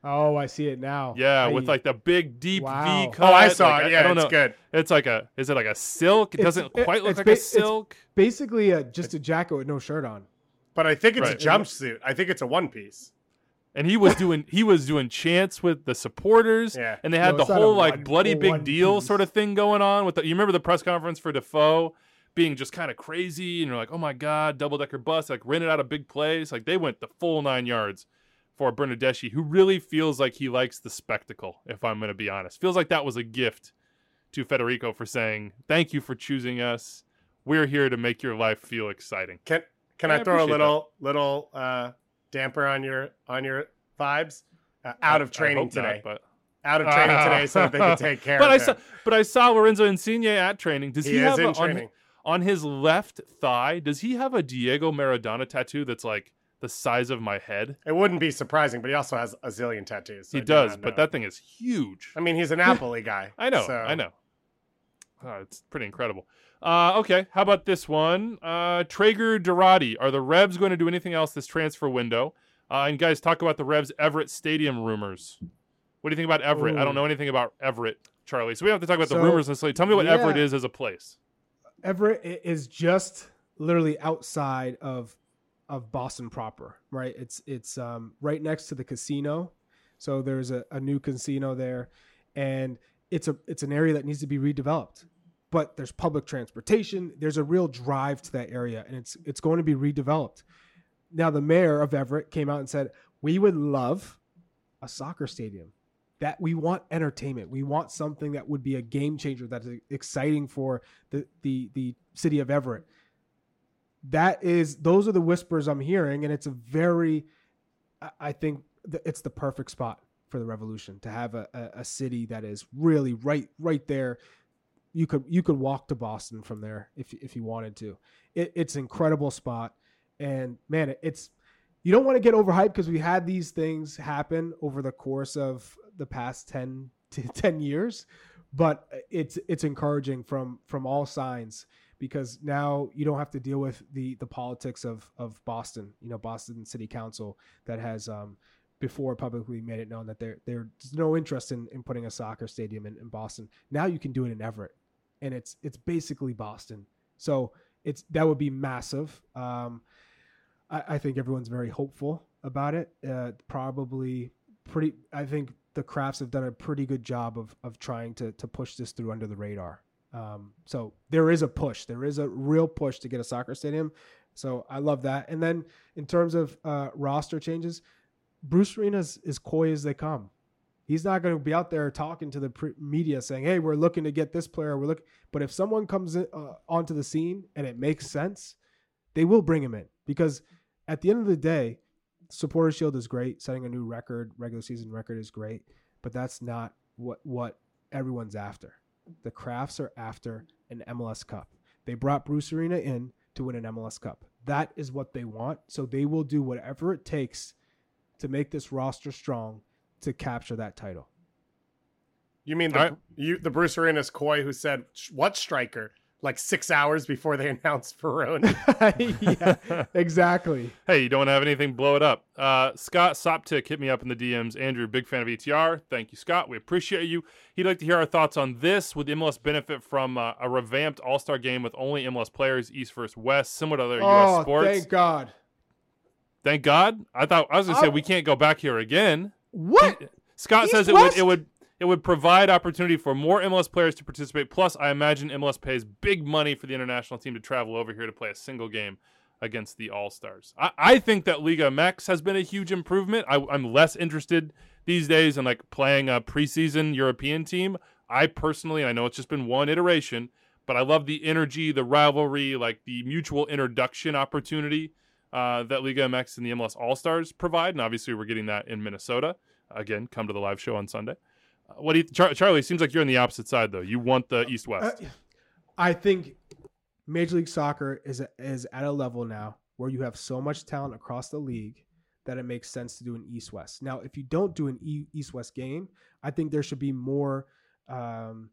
Oh, I see it now. Yeah, I- with like the big deep Wow. V cut. Oh, I saw Like, it. Yeah, I don't it's know. good. It's like a. Is it like a silk? It It's- doesn't it- quite look it's like ba- a it's- silk. Basically, a, just a jacket with no shirt on. But I think it's Right. a jumpsuit. I think it's a one piece. And he was doing he was doing chants with the supporters. Yeah. And they had No, the it's not whole a like one- bloody a big one deal piece. sort of thing going on with the, you remember the press conference for Defoe being just kind of crazy and you're like, oh my God, double decker bus, like rented out a big place. Like they went the full nine yards for Bernardeschi, who really feels like he likes the spectacle, if I'm gonna be honest. Feels like that was a gift to Federico for saying, thank you for choosing us. We're here to make your life feel exciting. Can can I I throw a appreciate little little uh, damper on your on your vibes? Uh, out of I training hope not, today. but Out of training today, so that they can take care but of I him. saw, but I saw Lorenzo Insigne at training. Does he, He is have in a, on, training. on his left thigh? Does he have a Diego Maradona tattoo that's like the size of my head? It wouldn't be surprising, but he also has a zillion tattoos. so he I do does, not but know. that thing is huge. I mean, he's a Napoli guy. I know, so- I know. Oh, it's pretty incredible. Uh, okay, how about this one? Uh, Traeger Dorati. Are the Revs going to do anything else this transfer window? Uh, and guys, talk about the Revs Everett Stadium rumors. What do you think about Everett? I don't Ooh. know anything about Everett, Charlie. So we don't have to talk about the So, rumors necessarily. Tell me what yeah. Everett is as a place. Everett i- is just literally outside of of Boston proper, right? It's it's um, right next to the casino. So there's a, a new casino there, and it's a it's an area that needs to be redeveloped. But there's public transportation. There's a real drive to that area, and it's it's going to be redeveloped. Now the mayor of Everett came out and said, "We would love a soccer stadium. That we want entertainment. We want something that would be a game changer, that is exciting for the the the city of Everett." That is, those are the whispers I'm hearing, and it's a very, I- I think th- it's the perfect spot for the Revolution to have a, a, a city that is really right right there. You could you could walk to Boston from there if if you wanted to. It, it's an incredible spot, and man, it, it's you don't want to get overhyped because we had these things happen over the course of the past ten to ten years, but it's it's encouraging from from all signs, because now you don't have to deal with the the politics of of Boston, you know, Boston City Council that has um before publicly made it known that there there's no interest in, in putting a soccer stadium in, in Boston. Now you can do it in Everett, and it's it's basically Boston. So it's that would be massive. Um, I, I think everyone's very hopeful about it. Uh, probably pretty. I think the Crafts have done a pretty good job of of trying to to push this through under the radar. Um, so there is a push. There is a real push to get a soccer stadium. So I love that. And then in terms of uh, roster changes, Bruce Arena is as coy as they come. He's not going to be out there talking to the pre- media saying, "Hey, we're looking to get this player. We're looking." But if someone comes in, uh, onto the scene and it makes sense, they will bring him in, because at the end of the day, Supporter Shield is great. Setting a new record, regular season record, is great, but that's not what what everyone's after. The Crafts are after an M L S Cup. They brought Bruce Arena in to win an M L S Cup. That is what they want. So they will do whatever it takes to make this roster strong to capture that title. You mean the All right. you the Bruce Arenas Coy who said what striker like six hours before they announced Peroni? Yeah, exactly. Hey, you don't have anything, blow it up. Uh, Scott Soptic hit me up in the D Ms. Andrew, big fan of E T R. Thank you, Scott. We appreciate you. He'd like to hear our thoughts on this. Would M L S benefit from uh, a revamped All-Star game with only M L S players, East versus West, similar to other U S Oh, sports? thank God. Thank God. I thought I was going to say Oh. we can't go back here again. What? Scott East says it would West? it would it would provide opportunity for more M L S players to participate. Plus, I imagine M L S pays big money for the international team to travel over here to play a single game against the All-Stars. I, I think that Liga M X has been a huge improvement. I, I'm less interested these days in like playing a preseason European team. I personally, I know it's just been one iteration, but I love the energy, the rivalry, like the mutual introduction opportunity uh, that Liga M X and the M L S All-Stars provide. And obviously we're getting that in Minnesota. Again, come to the live show on Sunday. Uh, what do you, Char- Charlie, seems like you're on the opposite side, though. You want the East-West. Uh, I think Major League Soccer is is at a level now where you have so much talent across the league that it makes sense to do an East-West. Now, if you don't do an e- East-West game, I think there should be more um,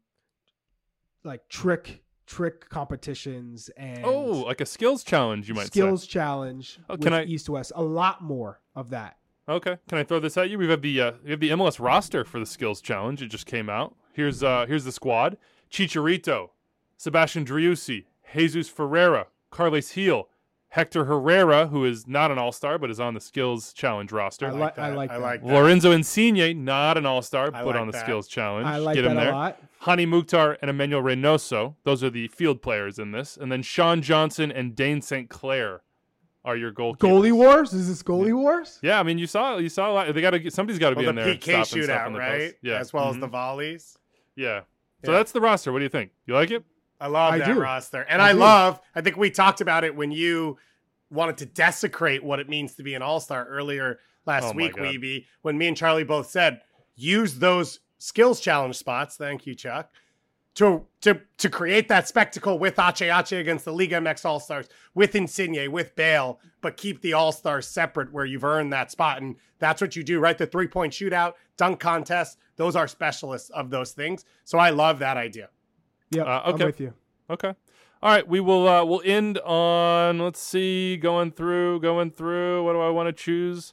like trick trick competitions and Oh, like a skills challenge, you might skills say. challenge Oh, with can I- East-West. A lot more of that. Okay. Can I throw this at you? We have the uh, we have the M L S roster for the skills challenge. It just came out. Here's uh here's the squad: Chicharito, Sebastian Driussi, Jesus Ferreira, Carles Heel, Hector Herrera, who is not an all-star but is on the skills challenge roster. I like. I like. I that. like that. Lorenzo Insigne, not an all-star, I but like on the that. skills challenge. I like Get him that there. a lot. Hani Mukhtar and Emmanuel Reynoso. Those are the field players in this. And then Sean Johnson and Dane Saint Clair are your goalkeepers. Goalie wars? Is this goalie wars? Yeah, I mean, you saw you saw a lot. They got to somebody's got to Well, be the in there. P K stopping stuff in shootout, the right? post. Yeah, As well as Mhm. the volleys. yeah. So Yeah. that's the roster. What do you think? You like it? I love I that do. roster. And I I, do. love, I think we talked about it when you wanted to desecrate what it means to be an all-star earlier last Oh my week, God. Weeby, when me and Charlie both said, use those skills challenge spots, thank you, Chuck, to to to create that spectacle with Ache Ache against the Liga M X All-Stars, with Insigne, with Bale, but keep the All-Stars separate where you've earned that spot. And that's what you do, right? The three-point shootout, dunk contest, those are specialists of those things. So I love that idea. Yep. Uh, okay. I'm with you. Okay. All right. We will. Uh, we'll end on. Let's see. Going through. Going through. What do I want to choose?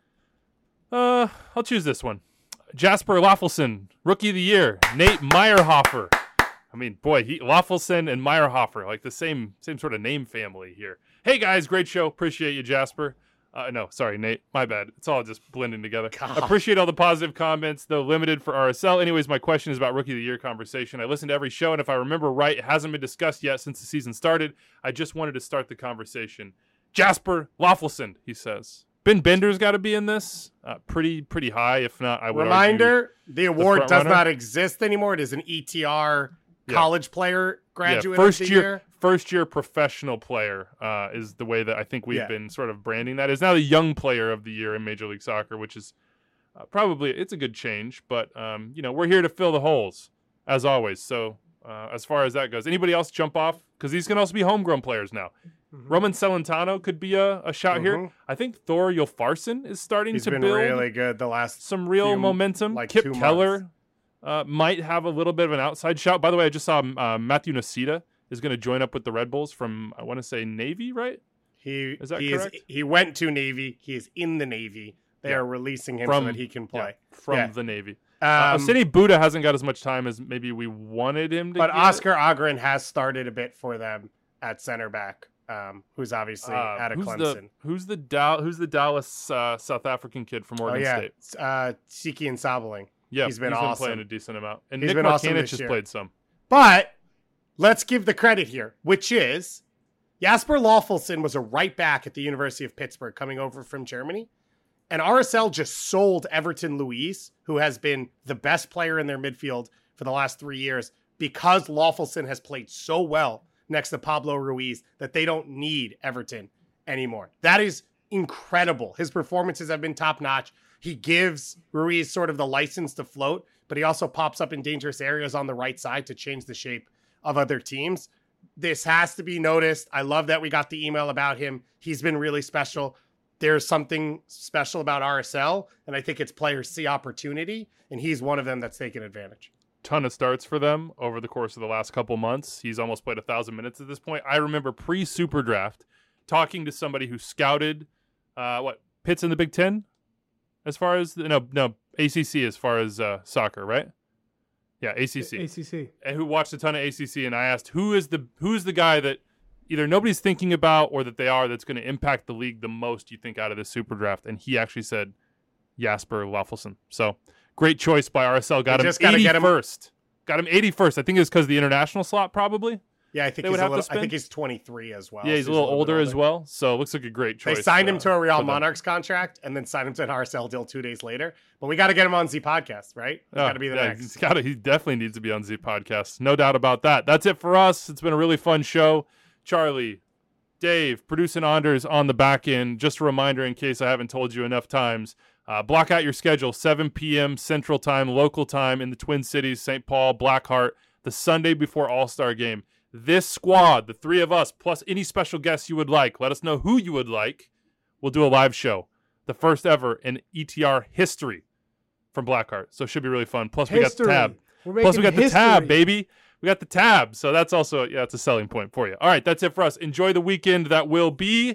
Uh, I'll choose this one. Jasper Laffelson, Rookie of the Year. Nate Meyerhofer. I mean, boy, he Laffelson and Meyerhofer, like the same same sort of name family here. Hey guys, great show. Appreciate you, Jasper. Uh, no, sorry, Nate. My bad. It's all just blending together. God. Appreciate all the positive comments, though limited for R S L. Anyways, my question is about Rookie of the Year conversation. I listened to every show, and if I remember right, it hasn't been discussed yet since the season started. I just wanted to start the conversation. Jasper Laffelson, he says. Ben Bender's got to be in this. Uh, pretty pretty high, if not, I would argue. Reminder, the award front does runner? not exist anymore. It is an E T R Yeah. college player graduate yeah, first of the year, year. first year professional player uh, is the way that I think we've Yeah. been sort of branding that. Is now the young player of the year in Major League Soccer, which is uh, probably it's a good change. But um, you know, we're here to fill the holes as always. So uh, as far as that goes, anybody else jump off because these can also be homegrown players now. Mm-hmm. Roman Celentano could be a, a shout here. Mhm. I think Thor Yulfarsson is starting He's to been build really good the last. some real few- momentum. like Kip two Keller months. uh, might have a little bit of an outside shout. By the way, I just saw uh, Matthew Nocita is going to join up with the Red Bulls from, I want to say, Navy, right? He Is that he correct? he went to Navy. He is in the Navy. They Yeah. are releasing him From- so that he can play. Yeah, from Yeah. the Navy. Um, uh, Sidney Buddha hasn't got as much time as maybe we wanted him to but get. Oscar Ogren has started a bit for them at center back, um, who's obviously Uh, out of who's Clemson. the who's the Dow, who's the Dallas uh, South African kid from oh Oregon yeah, State? uh, Siki and Sabeling. Yeah, he's been awesome. playing a decent amount, and He's Nick been awesome Markanich this has year. played some. But let's give the credit here, which is Jasper Laffelson was a right back at the University of Pittsburgh coming over from Germany. And R S L just sold Everton Luiz, who has been the best player in their midfield for the last three years, because Laffelson has played so well next to Pablo Ruiz that they don't need Everton anymore. That is incredible. His performances have been top notch. He gives Ruiz sort of the license to float, but he also pops up in dangerous areas on the right side to change the shape of other teams. This has to be noticed. I love that we got the email about him. He's been really special. There's something special about R S L, and I think it's players see opportunity, and he's one of them that's taken advantage. Ton of starts for them over the course of the last couple months. He's almost played a thousand minutes at this point. I remember pre-Super Draft talking to somebody who scouted uh, what Pitt's in the Big Ten, as far as no no A C C as far as uh, soccer, right? Yeah, A C C. A C C. And who watched a ton of A C C, and I asked who is the who's the guy that either nobody's thinking about or that they are that's going to impact the league the most, you think, out of this Super Draft, and he actually said Jasper Laffelson. So great choice by R S L. Got You him just gotta get him- eighty-first. Got him eighty-first. I think it's because the international slot probably. Yeah, I think They he's would a have to little, I spend? think he's twenty-three as well. yeah, he's so a little bit older as well, so it looks like a great choice. They signed him uh, to a Real for them. Monarchs contract and then signed him to an R S L deal two days later. But we got to get him on Z Podcast, right? He's Oh, got to be the yeah, next. He's got to. He definitely needs to be on Z Podcast. No doubt about that. That's it for us. It's been a really fun show. Charlie, Dave, producing Anders on the back end. Just a reminder, in case I haven't told you enough times, uh, block out your schedule. seven p.m. Central Time, local time in the Twin Cities, Saint Paul, Blackheart, the Sunday before All-Star Game. This squad, the three of us, plus any special guests you would like, let us know who you would like. We'll do a live show, the first ever in E T R history from Blackheart. So it should be really fun. Plus we got the History. tab. We're Plus we making got the tab, history. baby. We got the tab. So that's also, yeah, it's a selling point for you. All right, that's it for us. Enjoy the weekend that will be.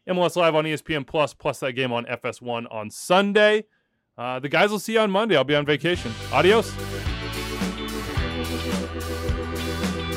M L S Live on E S P N Plus, plus that game on F S one on Sunday. Uh, the guys will see you on Monday. I'll be on vacation. Adios.